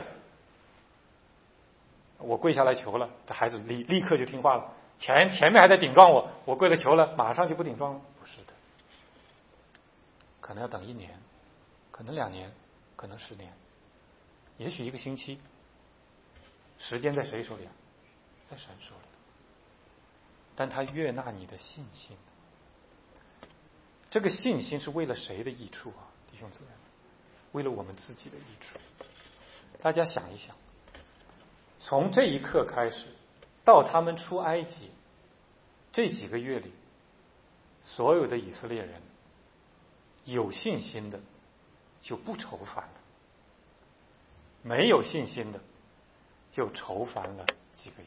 我跪下来求了，这孩子立立刻就听话了，前前面还在顶撞我，我跪了求了，马上就不顶撞了？不是的，可能要等一年，可能两年，可能十年，也许一个星期。时间在谁手里啊？在神手里。但他悦纳你的信心，这个信心是为了谁的益处啊，弟兄姊妹？为了我们自己的益处。大家想一想，从这一刻开始到他们出埃及这几个月里，所有的以色列人有信心的就不愁烦了，没有信心的就愁烦了几个月。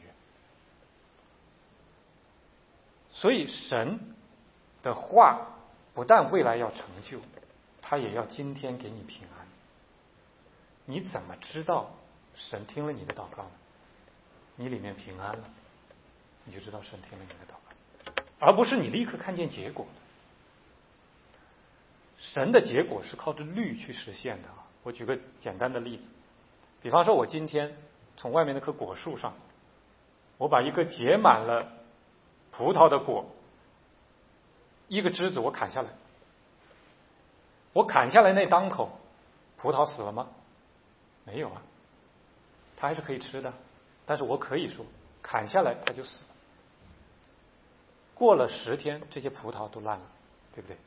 所以神的话不但未来要成就，他也要今天给你平安。你怎么知道神听了你的祷告呢？你里面平安了，你就知道神听了你的祷告，而不是你立刻看见结果。神的结果是靠着律去实现的。我举个简单的例子，比方说我今天从外面那棵果树上，我把一个结满了葡萄的果，一个枝子我砍下来，我砍下来那当口，葡萄死了吗？没有啊，它还是可以吃的。但是我可以说，砍下来它就死了。过了十天，这些葡萄都烂了，对不对？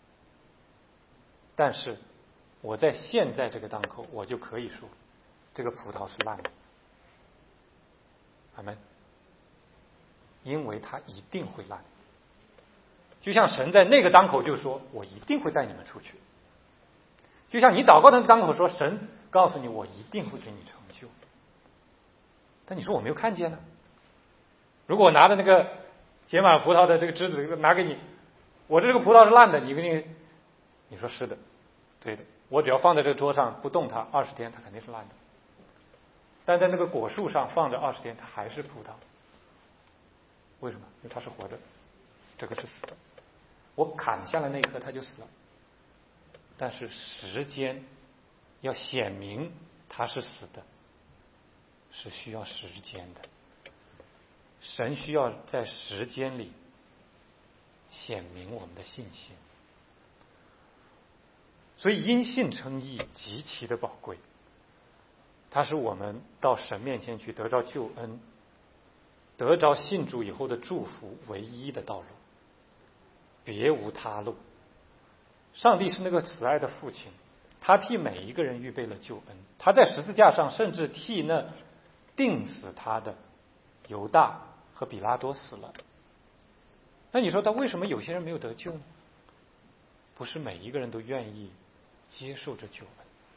但是我在现在这个当口，我就可以说，这个葡萄是烂的。阿们。因为它一定会烂，就像神在那个当口就说，我一定会带你们出去。就像你祷告的当口说，神， 告诉你我一定会给你成就。但你说我没有看见呢？如果我拿着那个结满葡萄的这个枝子拿给你，我这个葡萄是烂的，你肯定你说是的，对的，我只要放在这个桌上不动它二十天，它肯定是烂的。但在那个果树上放着二十天，它还是葡萄。为什么？因为它是活的，这个是死的。我砍下了那一刻，它就死了。但是时间要显明它是死的，是需要时间的。神需要在时间里显明我们的信心。所以因信称义极其的宝贵，它是我们到神面前去得着救恩，得着信主以后的祝福唯一的道路，别无他路。上帝是那个慈爱的父亲，他替每一个人预备了救恩，他在十字架上甚至替那钉死他的犹大和比拉多死了。那你说他为什么有些人没有得救呢？不是每一个人都愿意接受这救恩。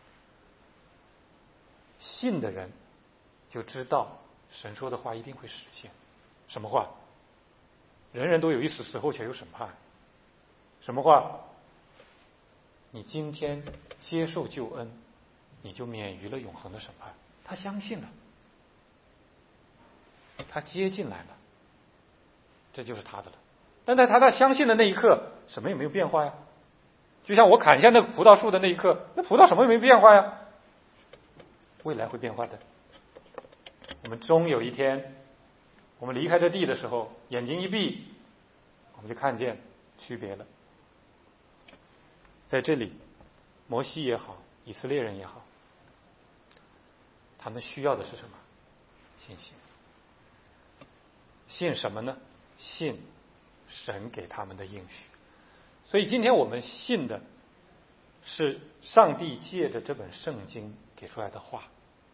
信的人就知道神说的话一定会实现。什么话？人人都有一死，死后且有审判。什么话？你今天接受救恩，你就免于了永恒的审判。他相信了，他接进来了，这就是他的了。但在他他相信的那一刻，什么也没有变化呀。就像我砍下那个葡萄树的那一刻，那葡萄什么也没变化呀。未来会变化的。我们终有一天，我们离开这地的时候，眼睛一闭，我们就看见区别了。在这里，摩西也好，以色列人也好，他们需要的是什么？信心。信什么呢？信神给他们的应许。所以今天我们信的是上帝借着这本圣经给出来的话。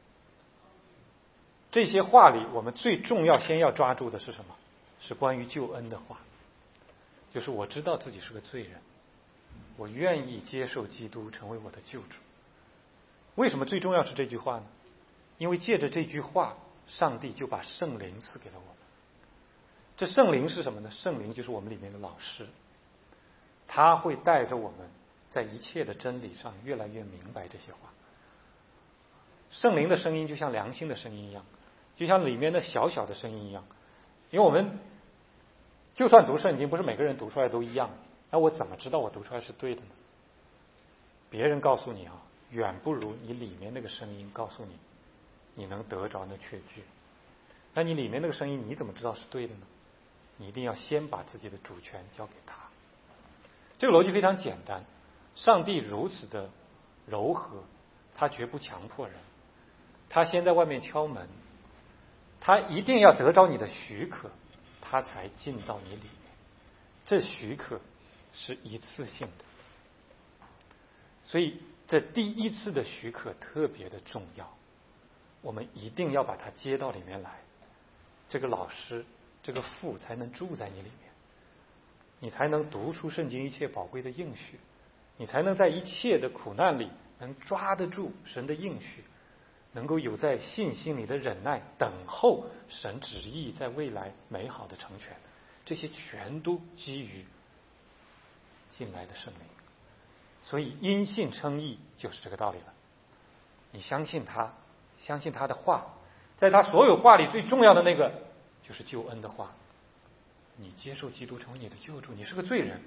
这些话里，我们最重要先要抓住的是什么？是关于救恩的话。就是我知道自己是个罪人，我愿意接受基督成为我的救主。为什么最重要是这句话呢？因为借着这句话，上帝就把圣灵赐给了我们。这圣灵是什么呢？圣灵就是我们里面的老师，他会带着我们在一切的真理上越来越明白这些话。圣灵的声音就像良心的声音一样，就像里面的小小的声音一样。因为我们就算读圣经，不是每个人读出来都一样，那我怎么知道我读出来是对的呢？别人告诉你啊，远不如你里面那个声音告诉你，你能得着那确据。那你里面那个声音你怎么知道是对的呢？你一定要先把自己的主权交给他。这个逻辑非常简单，上帝如此的柔和，他绝不强迫人，他先在外面敲门，他一定要得着你的许可，他才进到你里面。这许可是一次性的，所以这第一次的许可特别的重要，我们一定要把它接到里面来。这个老师，这个父才能住在你里面，你才能读出圣经一切宝贵的应许，你才能在一切的苦难里能抓得住神的应许，能够有在信心里的忍耐，等候神旨意在未来美好的成全。这些全都基于进来的圣灵。所以因信称义就是这个道理了。你相信他，相信他的话，在他所有话里最重要的那个就是救恩的话。你接受基督成为你的救主，你是个罪人，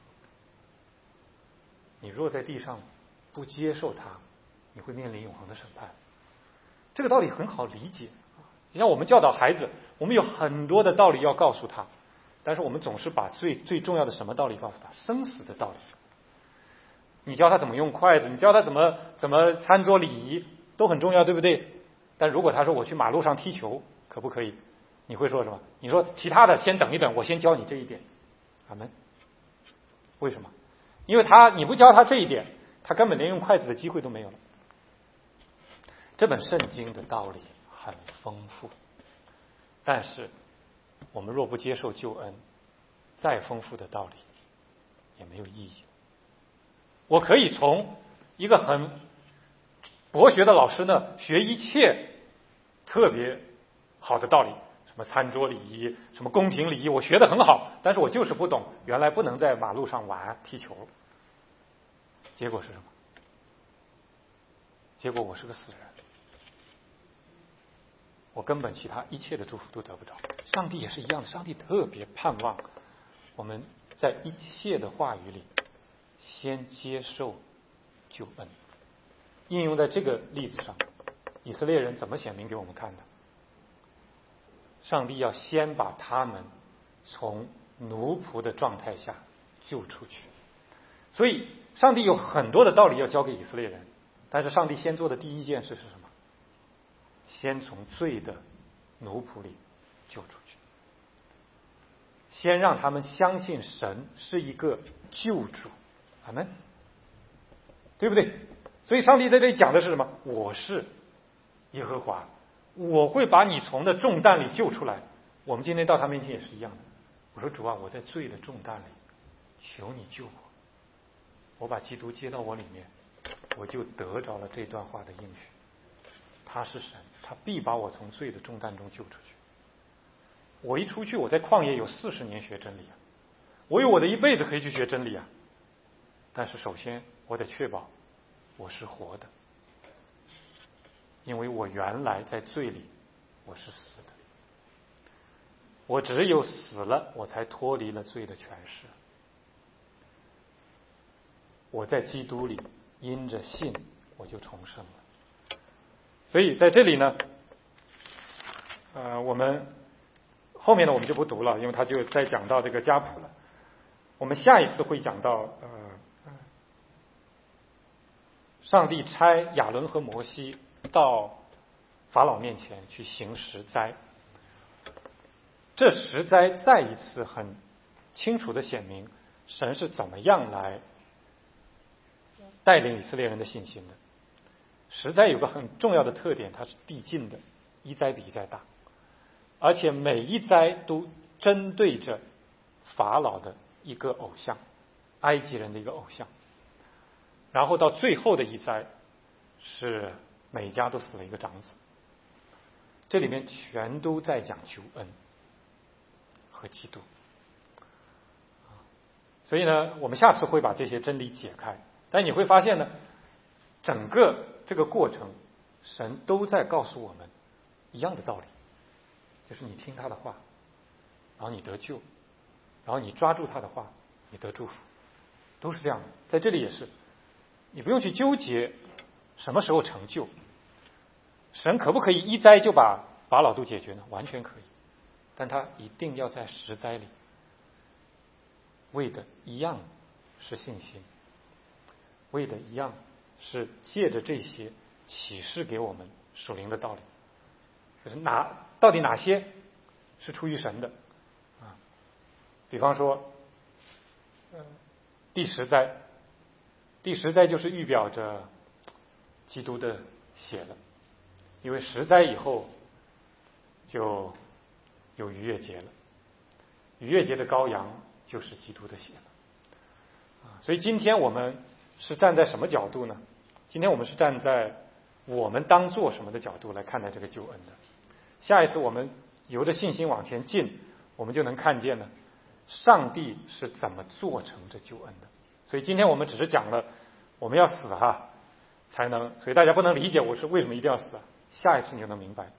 你若在地上不接受他，你会面临永恒的审判。这个道理很好理解。你像我们教导孩子，我们有很多的道理要告诉他，但是我们总是把最最重要的什么道理告诉他？生死的道理。你教他怎么用筷子，你教他怎么怎么餐桌礼仪都很重要，对不对？但如果他说我去马路上踢球可不可以，你会说什么？你说其他的先等一等，我先教你这一点。阿们。为什么？因为他你不教他这一点，他根本连用筷子的机会都没有了。这本圣经的道理很丰富，但是我们若不接受救恩，再丰富的道理也没有意义。我可以从一个很博学的老师呢，学一切特别好的道理，什么餐桌礼仪，什么宫廷礼仪，我学得很好，但是我就是不懂，原来不能在马路上玩踢球。结果是什么？结果我是个死人，我根本其他一切的祝福都得不着。上帝也是一样的，上帝特别盼望我们在一切的话语里先接受救恩。应用在这个例子上，以色列人怎么显明给我们看的？上帝要先把他们从奴仆的状态下救出去，所以上帝有很多的道理要教给以色列人，但是上帝先做的第一件事是什么？先从罪的奴仆里救出去，先让他们相信神是一个救主。阿们，对不对？所以上帝在这里讲的是什么？我是耶和华，我会把你从的重担里救出来。我们今天到他面前也是一样的，我说主啊，我在罪的重担里，求你救我，我把基督接到我里面，我就得着了这段话的应许。他是神，他必把我从罪的重担中救出去。我一出去，我在旷野有四十年学真理啊，我有我的一辈子可以去学真理啊。但是首先我得确保我是活的，因为我原来在罪里我是死的，我只有死了，我才脱离了罪的权势。我在基督里因着信我就重生了。所以在这里呢，呃，我们后面呢我们就不读了，因为他就在讲到这个家谱了。我们下一次会讲到呃，上帝差亚伦和摩西到法老面前去行十灾，这十灾再一次很清楚的显明神是怎么样来带领以色列人的信心的。十灾有个很重要的特点，它是递进的，一灾比一灾大，而且每一灾都针对着法老的一个偶像，埃及人的一个偶像。然后到最后的一灾是每家都死了一个长子，这里面全都在讲救恩和基督。所以呢，我们下次会把这些真理解开，但你会发现呢，整个这个过程神都在告诉我们一样的道理，就是你听他的话，然后你得救，然后你抓住他的话，你得祝福，都是这样的。在这里也是，你不用去纠结什么时候成就，神可不可以一灾就把法老都解决呢？完全可以，但他一定要在十灾里为的一样是信心，为的一样是借着这些启示给我们属灵的道理，就是哪到底哪些是出于神的啊？比方说，呃，第十灾，第十灾就是预表着基督的血了，因为十灾以后就有逾越节了，逾越节的羔羊就是基督的血了啊。所以今天我们是站在什么角度呢？今天我们是站在我们当做什么的角度来看待这个救恩的。下一次我们由着信心往前进，我们就能看见呢，上帝是怎么做成这救恩的。所以今天我们只是讲了我们要死哈才能，所以大家不能理解我是为什么一定要死啊。下一次你就能明白，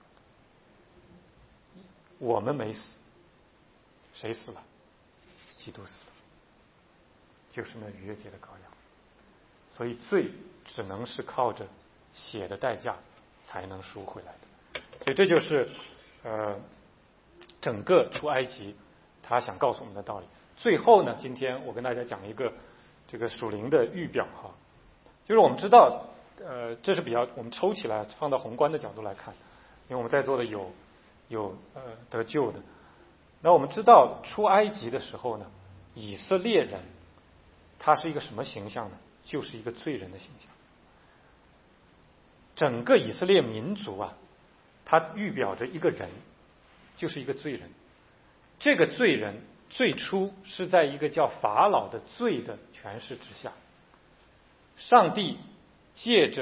我们没死，谁死了？基督死了，就是那逾越节的羔羊。所以罪只能是靠着血的代价才能赎回来的。所以这就是呃整个出埃及他想告诉我们的道理。最后呢，今天我跟大家讲一个这个属灵的预表哈，就是我们知道呃这是比较我们抽起来放到宏观的角度来看，因为我们在座的有有呃得救的。那我们知道出埃及的时候呢，以色列人他是一个什么形象呢？就是一个罪人的形象。整个以色列民族啊，它预表着一个人，就是一个罪人。这个罪人最初是在一个叫法老的罪的权势之下，上帝借着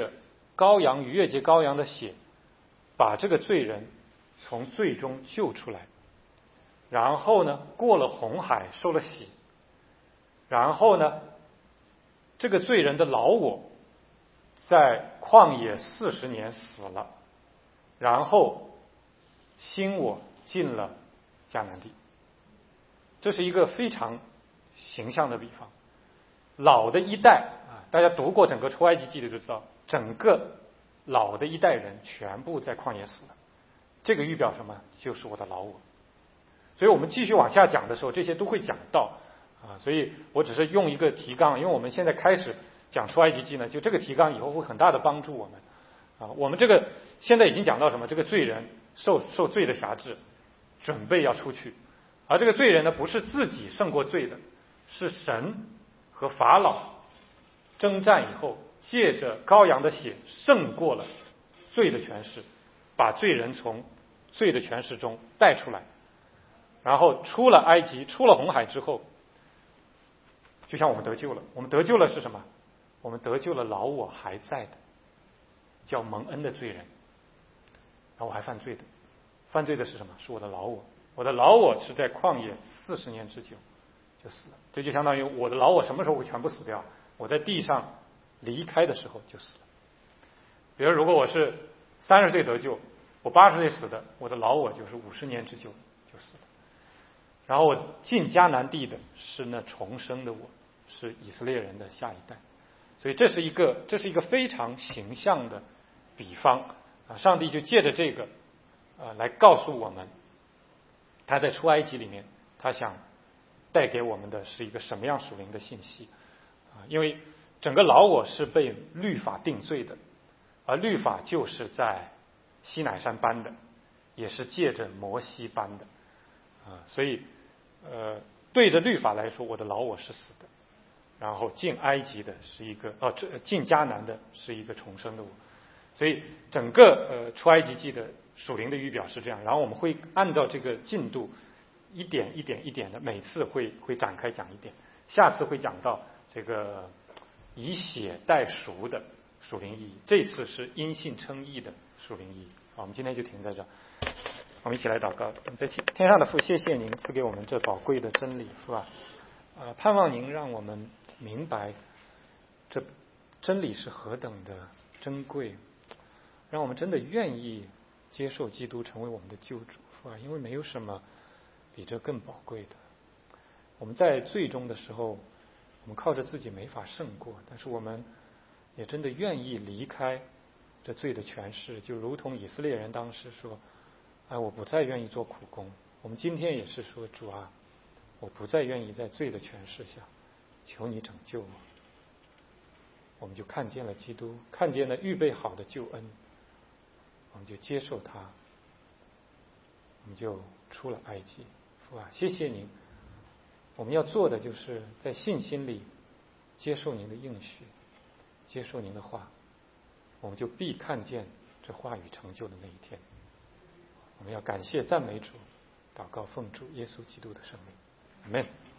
羔羊逾越节羔羊的血，把这个罪人从罪中救出来，然后呢，过了红海受了洗，然后呢，这个罪人的老我在旷野四十年死了，然后新我进了迦南地。这是一个非常形象的比方。老的一代啊，大家读过整个出埃及记的就知道，整个老的一代人全部在旷野死了。这个预表什么？就是我的老我。所以我们继续往下讲的时候，这些都会讲到啊。所以我只是用一个提纲，因为我们现在开始讲出埃及记呢，就这个提纲以后会很大的帮助我们啊。我们这个现在已经讲到什么？这个罪人受受罪的辖制，准备要出去，而这个罪人呢，不是自己胜过罪的，是神和法老征战以后，借着羔羊的血胜过了罪的权势，把罪人从罪的权势中带出来，然后出了埃及，出了红海之后，就像我们得救了。我们得救了是什么？我们得救了老我还在的，叫蒙恩的罪人，然后我还犯罪的，犯罪的是什么？是我的老我。我的老我是在旷野四十年之久就死了，这就相当于我的老我什么时候会全部死掉？我在地上离开的时候就死了。比如如果我是三十岁得救，我八十岁死的，我的老我就是五十年之久就死了。然后我进迦南地的是那重生的我，是以色列人的下一代。所以这是一个这是一个非常形象的比方啊，上帝就借着这个啊来告诉我们，他在出埃及里面，他想带给我们的是一个什么样属灵的信息啊？因为整个老我是被律法定罪的，而律法就是在西乃山颁的，也是借着摩西颁的啊，所以呃，对着律法来说，我的老我是死的，然后进埃及的是一个哦，这进迦南的是一个重生的我，所以整个呃出埃及记的属灵的预表是这样。然后我们会按照这个进度，一点一点一点的，每次会会展开讲一点。下次会讲到这个以血代赎的属灵意义，这次是因信称义的属灵意义。好，我们今天就停在这儿。我们一起来祷告。在天上的父，谢谢您赐给我们这宝贵的真理，是吧？呃，盼望您让我们明白这真理是何等的珍贵，让我们真的愿意接受基督成为我们的救主，是吧？因为没有什么比这更宝贵的。我们在最终的时候，我们靠着自己没法胜过，但是我们也真的愿意离开这罪的权势，就如同以色列人当时说，哎，我不再愿意做苦工。我们今天也是说，主啊，我不再愿意在罪的权势下，求你拯救我。我们就看见了基督，看见了预备好的救恩，我们就接受他，我们就出了埃及。父啊，谢谢您。我们要做的就是在信心里接受您的应许，接受您的话，我们就必看见这话语成就的那一天。我们要感谢赞美主，祷告奉主耶稣基督的圣名，阿们。